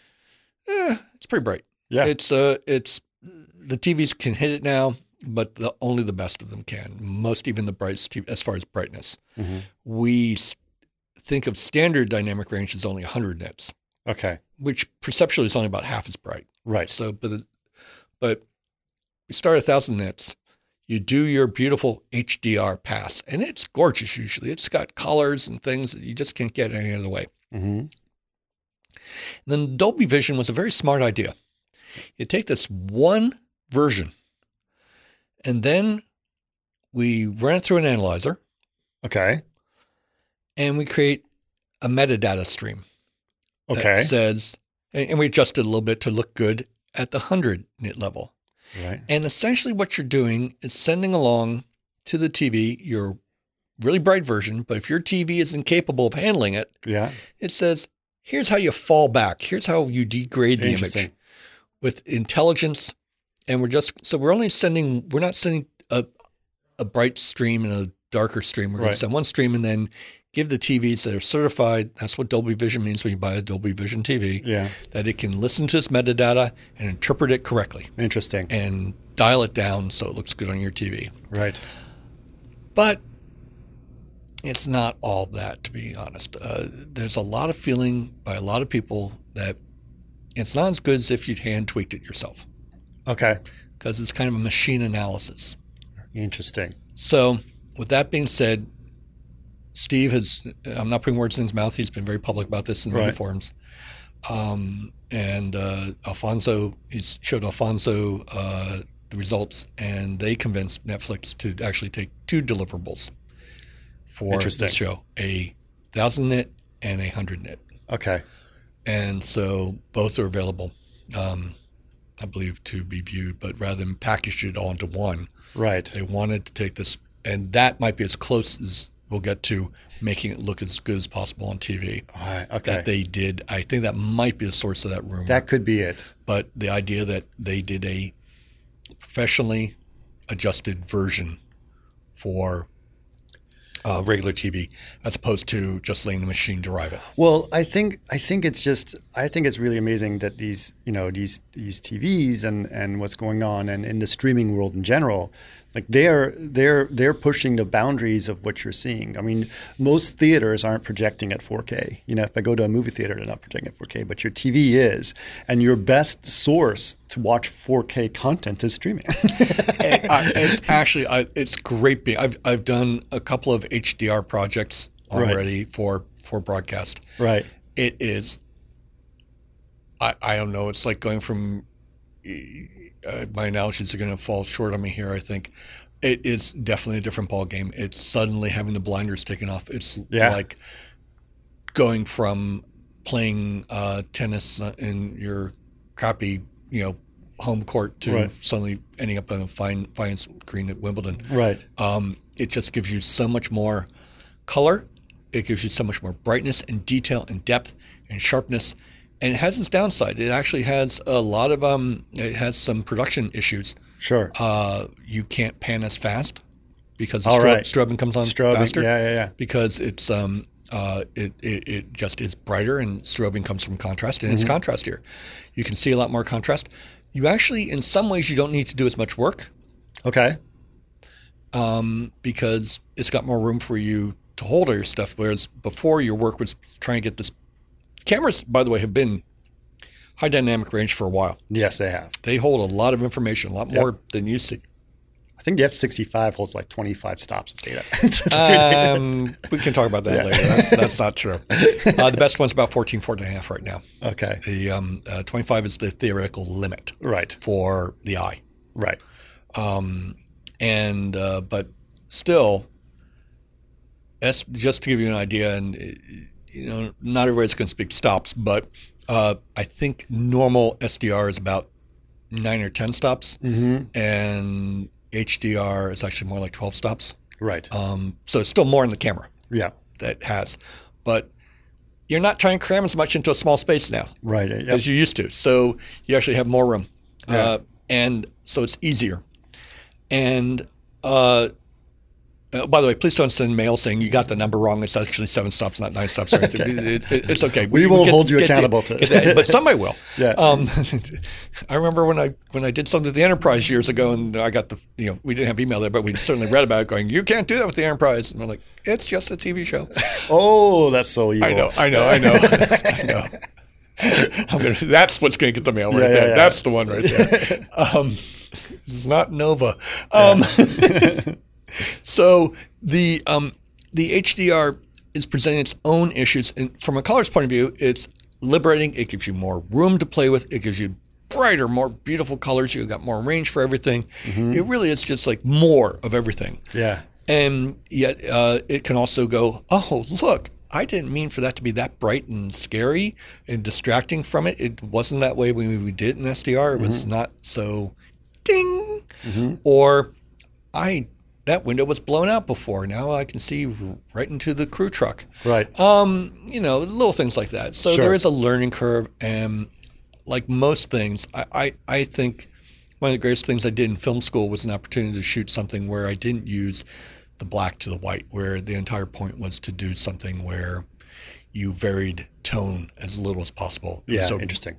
it's pretty bright. Yeah. It's the TVs can hit it now, but only the best of them can. Most, even the brightest TV, as far as brightness. Mm-hmm. We think of standard dynamic range as only 100 nits. Okay. Which perceptually is only about half as bright. Right. So, but we start 1,000 nits. You do your beautiful HDR pass, and it's gorgeous usually. It's got colors and things that you just can't get any other way. Mm-hmm. Then Dolby Vision was a very smart idea. You take this one version, and then we run it through an analyzer. Okay. And we create a metadata stream. Okay. That says, and we adjust it a little bit to look good at the 100 nit level. Right. And essentially what you're doing is sending along to the TV your really bright version, but if your TV is incapable of handling it, Yeah. it says, here's how you fall back. Here's how you degrade the image with intelligence. And we're not sending a bright stream and a darker stream. We're going to send one stream and then give the TVs that are certified. That's what Dolby Vision means when you buy a Dolby Vision TV. Yeah. That it can listen to its metadata and interpret it correctly. Interesting. And dial it down so it looks good on your TV. Right. But it's not all that, to be honest. There's a lot of feeling by a lot of people that it's not as good as if you'd hand tweaked it yourself. Okay. Because it's kind of a machine analysis. Interesting. So with that being said, Steve I'm not putting words in his mouth. He's been very public about this in many forums. And Alfonso, he's showed Alfonso the results, and they convinced Netflix to actually take two deliverables for the show, a 1,000 nit and a 100 nit. Okay. And so both are available, I believe, to be viewed, but rather than package it all into one, they wanted to take this, and that might be as close as we'll get to making it look as good as possible on TV. Okay. That they did. I think that might be the source of that rumor. That could be it. But the idea that they did a professionally adjusted version for regular TV, as opposed to just letting the machine derive it. Well, I think it's really amazing that these TVs and what's going on and in the streaming world in general, like they're pushing the boundaries of what you're seeing. I mean, most theaters aren't projecting at 4K. You know, if I go to a movie theater, they're not projecting at 4K, but your TV is, and your best source to watch 4K content is streaming. It's actually it's great. I've done a couple of HDR projects already for broadcast. Right. It is. I don't know. It's like going from. My analogies are going to fall short on me here. I think it is definitely a different ball game. It's suddenly having the blinders taken off. It's like going from playing tennis in your crappy, home court to suddenly ending up on a fine screen at Wimbledon. Right. It just gives you so much more color. It gives you so much more brightness and detail and depth and sharpness. And it has its downside. It actually has a lot of it has some production issues. Sure. You can't pan as fast because strobing comes on faster. Yeah. Because it's it just is brighter, and strobing comes from contrast, and it's contrast here. You can see a lot more contrast. You actually, in some ways, you don't need to do as much work. Okay. Because it's got more room for you to hold all your stuff, whereas before your work was trying to get this. Cameras, by the way, have been high dynamic range for a while. Yes, they have. They hold a lot of information, a lot more than you see. I think the F65 holds like 25 stops of data. We can talk about that later. That's not true. The best one's about 14.5 right now. Okay. The 25 is the theoretical limit for the eye. Right. But still, just to give you an idea, and not everybody's going to speak stops, but I think normal SDR is about 9 or 10 stops, and HDR is actually more like 12 stops. Right. So it's still more in the camera. Yeah. That has, but you're not trying to cram as much into a small space now, right? As you used to. So you actually have more room, and so it's easier. And by the way, please don't send mail saying you got the number wrong. It's actually 7 stops, not 9 stops or anything. It's okay. We won't hold you accountable to it, but somebody will. Yeah. I remember when I did something with the Enterprise years ago, and I got we didn't have email there, but we certainly read about it, going, "You can't do that with the Enterprise." And we're like, "It's just a TV show." Oh, that's so evil. I know. That's what's going to get the mail right there. Yeah. That's the one right there. This is not Nova. So the HDR is presenting its own issues, and from a colorist point of view, it's liberating. It gives you more room to play with. It gives you brighter, more beautiful colors. You've got more range for everything. It really is just like more of everything. Yeah. And yet it can also go, oh, look, I didn't mean for that to be that bright and scary and distracting from it. It wasn't that way when we did it in SDR. It was not so ding. Or that window was blown out before. Now I can see right into the crew truck. Right. Little things like that. So there is a learning curve. And like most things, I think one of the greatest things I did in film school was an opportunity to shoot something where I didn't use the black to the white, where the entire point was to do something where you varied tone as little as possible. Yeah, so interesting.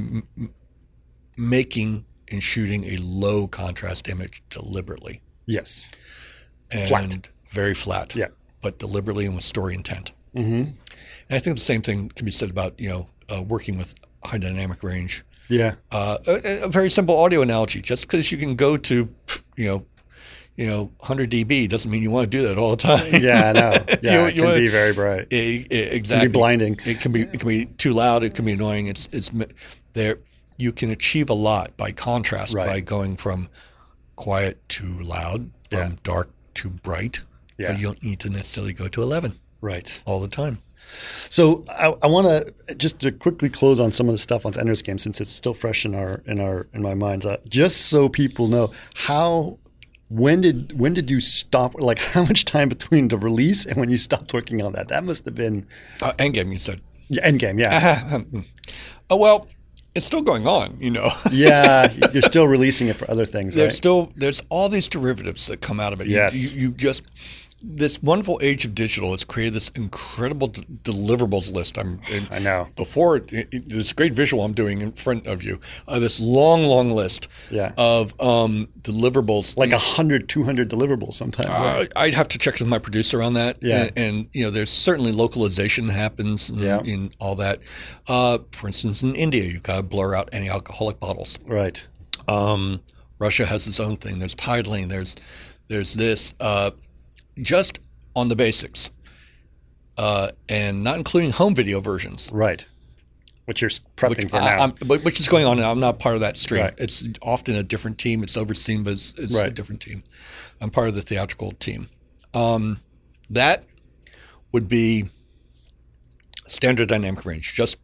Making and shooting a low contrast image deliberately. Yes. And flat. Very flat. Yeah. But deliberately and with story intent. And I think the same thing can be said about, working with high dynamic range. Yeah. A very simple audio analogy. Just because you can go to, 100 dB doesn't mean you want to do that all the time. Yeah, I know. Yeah, it can be very bright. Exactly. It can be blinding. It can be too loud. It can be annoying. It's there. You can achieve a lot by contrast by going from quiet to loud, from dark to bright. Yeah. But you don't need to necessarily go to 11. Right. All the time. So I want to just to quickly close on some of the stuff on Ender's Game, since it's still fresh in my minds. Just so people know when did you stop? Like, how much time between the release and when you stopped working on that? That must have been Endgame. You said. Yeah, Endgame. Yeah. Well, it's still going on. Yeah, you're still releasing it for other things. There's all these derivatives that come out of it. Yes. You just. This wonderful age of digital has created this incredible deliverables list. I know. Before this great visual I'm doing in front of you, this long list of deliverables. Like 100, 200 deliverables sometimes. I'd have to check with my producer on that. Yeah. And there's certainly localization happens in all that. For instance, in India, you've got to blur out any alcoholic bottles. Right. Russia has its own thing. There's titling. There's this. Just on the basics, and not including home video versions. Right. Which you're prepping for now. Which is going on now. I'm not part of that stream. Right. It's often a different team. It's overseen, but it's a different team. I'm part of the theatrical team. That would be standard dynamic range. Just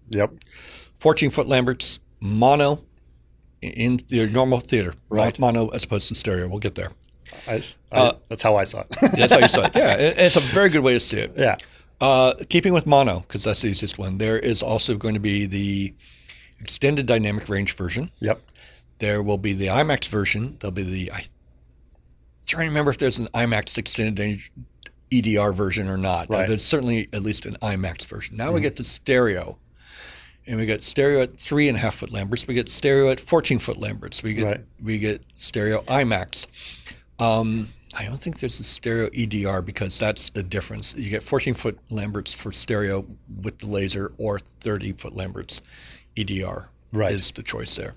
14-foot Lamberts, mono in your normal theater. Right. Mono as opposed to stereo. We'll get there. That's how I saw it. That's how you saw it. Yeah, it's a very good way to see it. Yeah. Keeping with mono, because that's the easiest one, there is also going to be the extended dynamic range version. Yep. There will be the IMAX version. There'll be I'm trying to remember if there's an IMAX extended EDR version or not. Right. There's certainly at least an IMAX version. Now we get to stereo. And we get stereo at 3.5-foot Lamberts. We get stereo at 14-foot Lamberts. We get stereo IMAX. I don't think there's a stereo EDR because that's the difference. You get 14-foot Lamberts for stereo with the laser, or 30-foot Lamberts EDR is the choice there.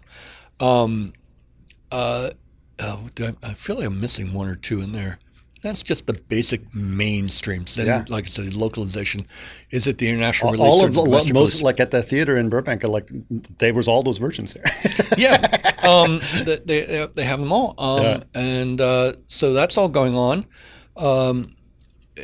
I feel like I'm missing one or two in there. That's just the basic mainstreams. Then, like I said, localization. Is it the international release? All of the most, like at the theater in Burbank, there was all those versions there. Yeah, they have them all, and so that's all going on.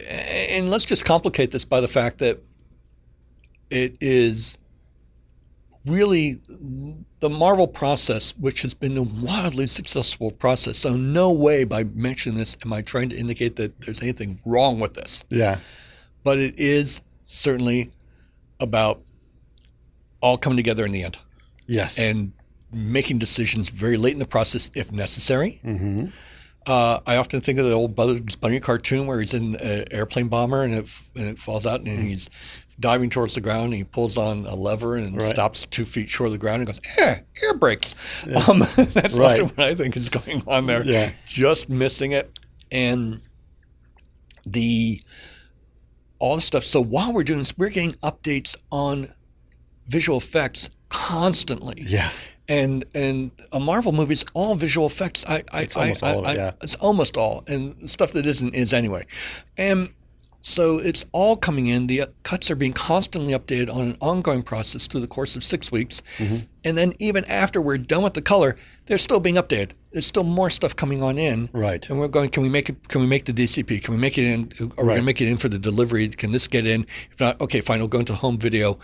And let's just complicate this by the fact that it is really the Marvel process, which has been a wildly successful process. So no way by mentioning this am I trying to indicate that there's anything wrong with this. Yeah. But it is certainly about all coming together in the end. Yes. And making decisions very late in the process if necessary. Mm-hmm. I often think of the old Bugs Bunny cartoon where he's in an airplane bomber and it falls out and he's diving towards the ground and he pulls on a lever and stops 2 feet short of the ground and goes, air brakes. Yeah. That's often what I think is going on there. Yeah. Just missing it. And all the stuff. So while we're doing this, we're getting updates on visual effects constantly. Yeah. And a Marvel movie is all visual effects. It's almost all of it, yeah. It's almost all. And stuff that isn't is anyway. And so it's all coming in. The cuts are being constantly updated on an ongoing process through the course of 6 weeks. Mm-hmm. And then even after we're done with the color, they're still being updated. There's still more stuff coming on in. Right. And we're going, can we make the DCP? Can we make it in? Are we going to make it in for the delivery? Can this get in? If not, okay, fine, we'll go into home video.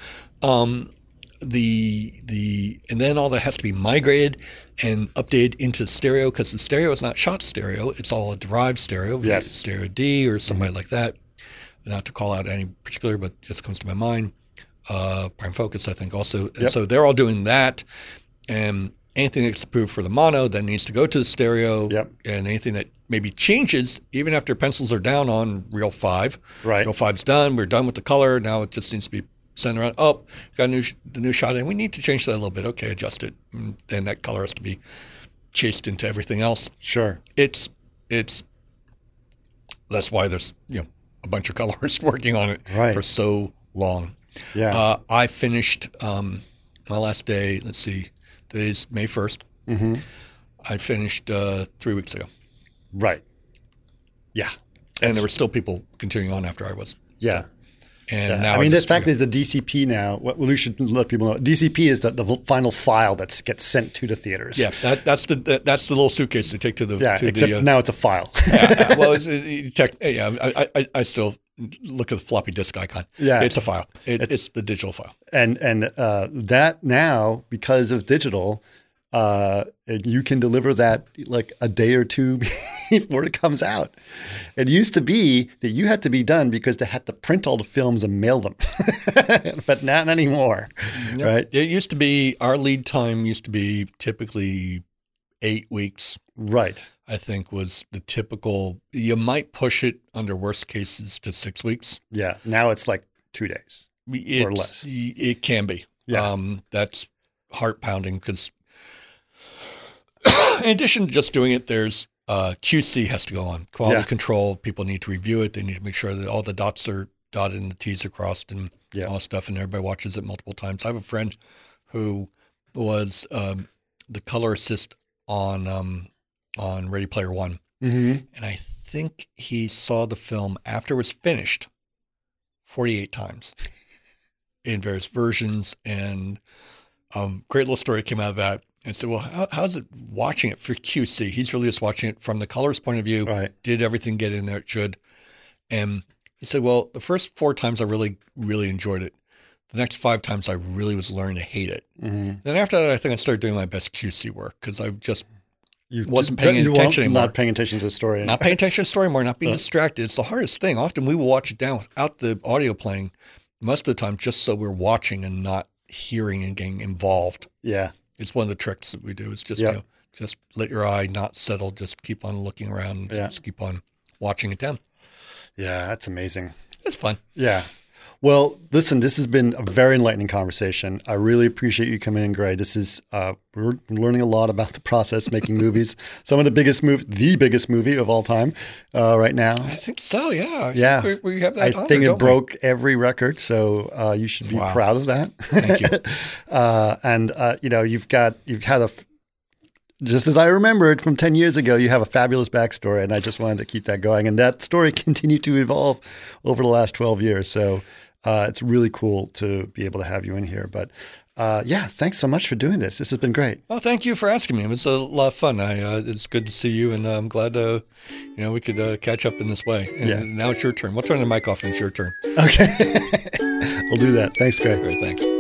And then all that has to be migrated and updated into stereo because the stereo is not shot stereo. It's all a derived stereo. Yes. Stereo D or somebody like that. Not to call out any particular, but just comes to my mind. Prime Focus, I think, also. And so they're all doing that. And anything that's approved for the mono then needs to go to the stereo. Yep. And anything that maybe changes, even after pencils are down on Reel 5. Right. Reel 5's done. We're done with the color. Now it just needs to be sent around. Oh, got the new shot in. We need to change that a little bit. Okay, adjust it. And then that color has to be chased into everything else. Sure. It's that's why there's, a bunch of colorists working on it for so long. Yeah. I finished my last day. Let's see, today's May 1st. Mm-hmm. I finished 3 weeks ago. Right. Yeah. And there were still people continuing on after I was. Yeah. Done. And now the fact is the DCP now, what we should let people know, DCP is the final file that gets sent to the theaters. Yeah, that's the little suitcase they take to the now it's a file. Well, I still look at the floppy disk icon. Yeah, it's a file. It's the digital file. And that now, because of digital, you can deliver that like a day or two before it comes out. It used to be that you had to be done because they had to print all the films and mail them, but not anymore, right? It used to be, our lead time used to be typically 8 weeks. Right. I think was the typical. You might push it under worst cases to 6 weeks. Yeah. Now it's like 2 days or less. It can be. Yeah. That's heart pounding because in addition to just doing it, there's QC has to go on. Quality control. People need to review it. They need to make sure that all the dots are dotted and the T's are crossed and all that stuff. And everybody watches it multiple times. I have a friend who was the color assist on Ready Player One. Mm-hmm. And I think he saw the film after it was finished 48 times in various versions. And great little story came out of that. And said, well, how's it watching it for QC? He's really just watching it from the colorist point of view. Right. Did everything get in there it should? And he said, well, the first 4 times I really, really enjoyed it. The next 5 times I really was learning to hate it. Mm-hmm. Then after that, I think I started doing my best QC work because I just wasn't paying attention anymore. Not paying attention to the story. Not paying attention to the story anymore, not being distracted. It's the hardest thing. Often we will watch it down without the audio playing most of the time just so we're watching and not hearing and getting involved. Yeah. It's one of the tricks that we do is just, just let your eye not settle. Just keep on looking around and just keep on watching it down. Yeah, that's amazing. It's fun. Yeah. Well, listen, this has been a very enlightening conversation. I really appreciate you coming in, Gray. This is, we're learning a lot about the process making movies. Some of the biggest movie of all time right now. I think so, yeah. Yeah. We have that honor, think it broke every record, so you should be proud of that. Thank you. You've had just as I remembered from 10 years ago, you have a fabulous backstory, and I just wanted to keep that going. And that story continued to evolve over the last 12 years. So it's really cool to be able to have you in here. But thanks so much for doing this. This has been great. Well, thank you for asking me. It was a lot of fun. It's good to see you, and I'm glad we could catch up in this way. And now it's your turn. We'll turn the mic off, and it's your turn. Okay. We'll do that. Thanks, Gray. Great, thanks.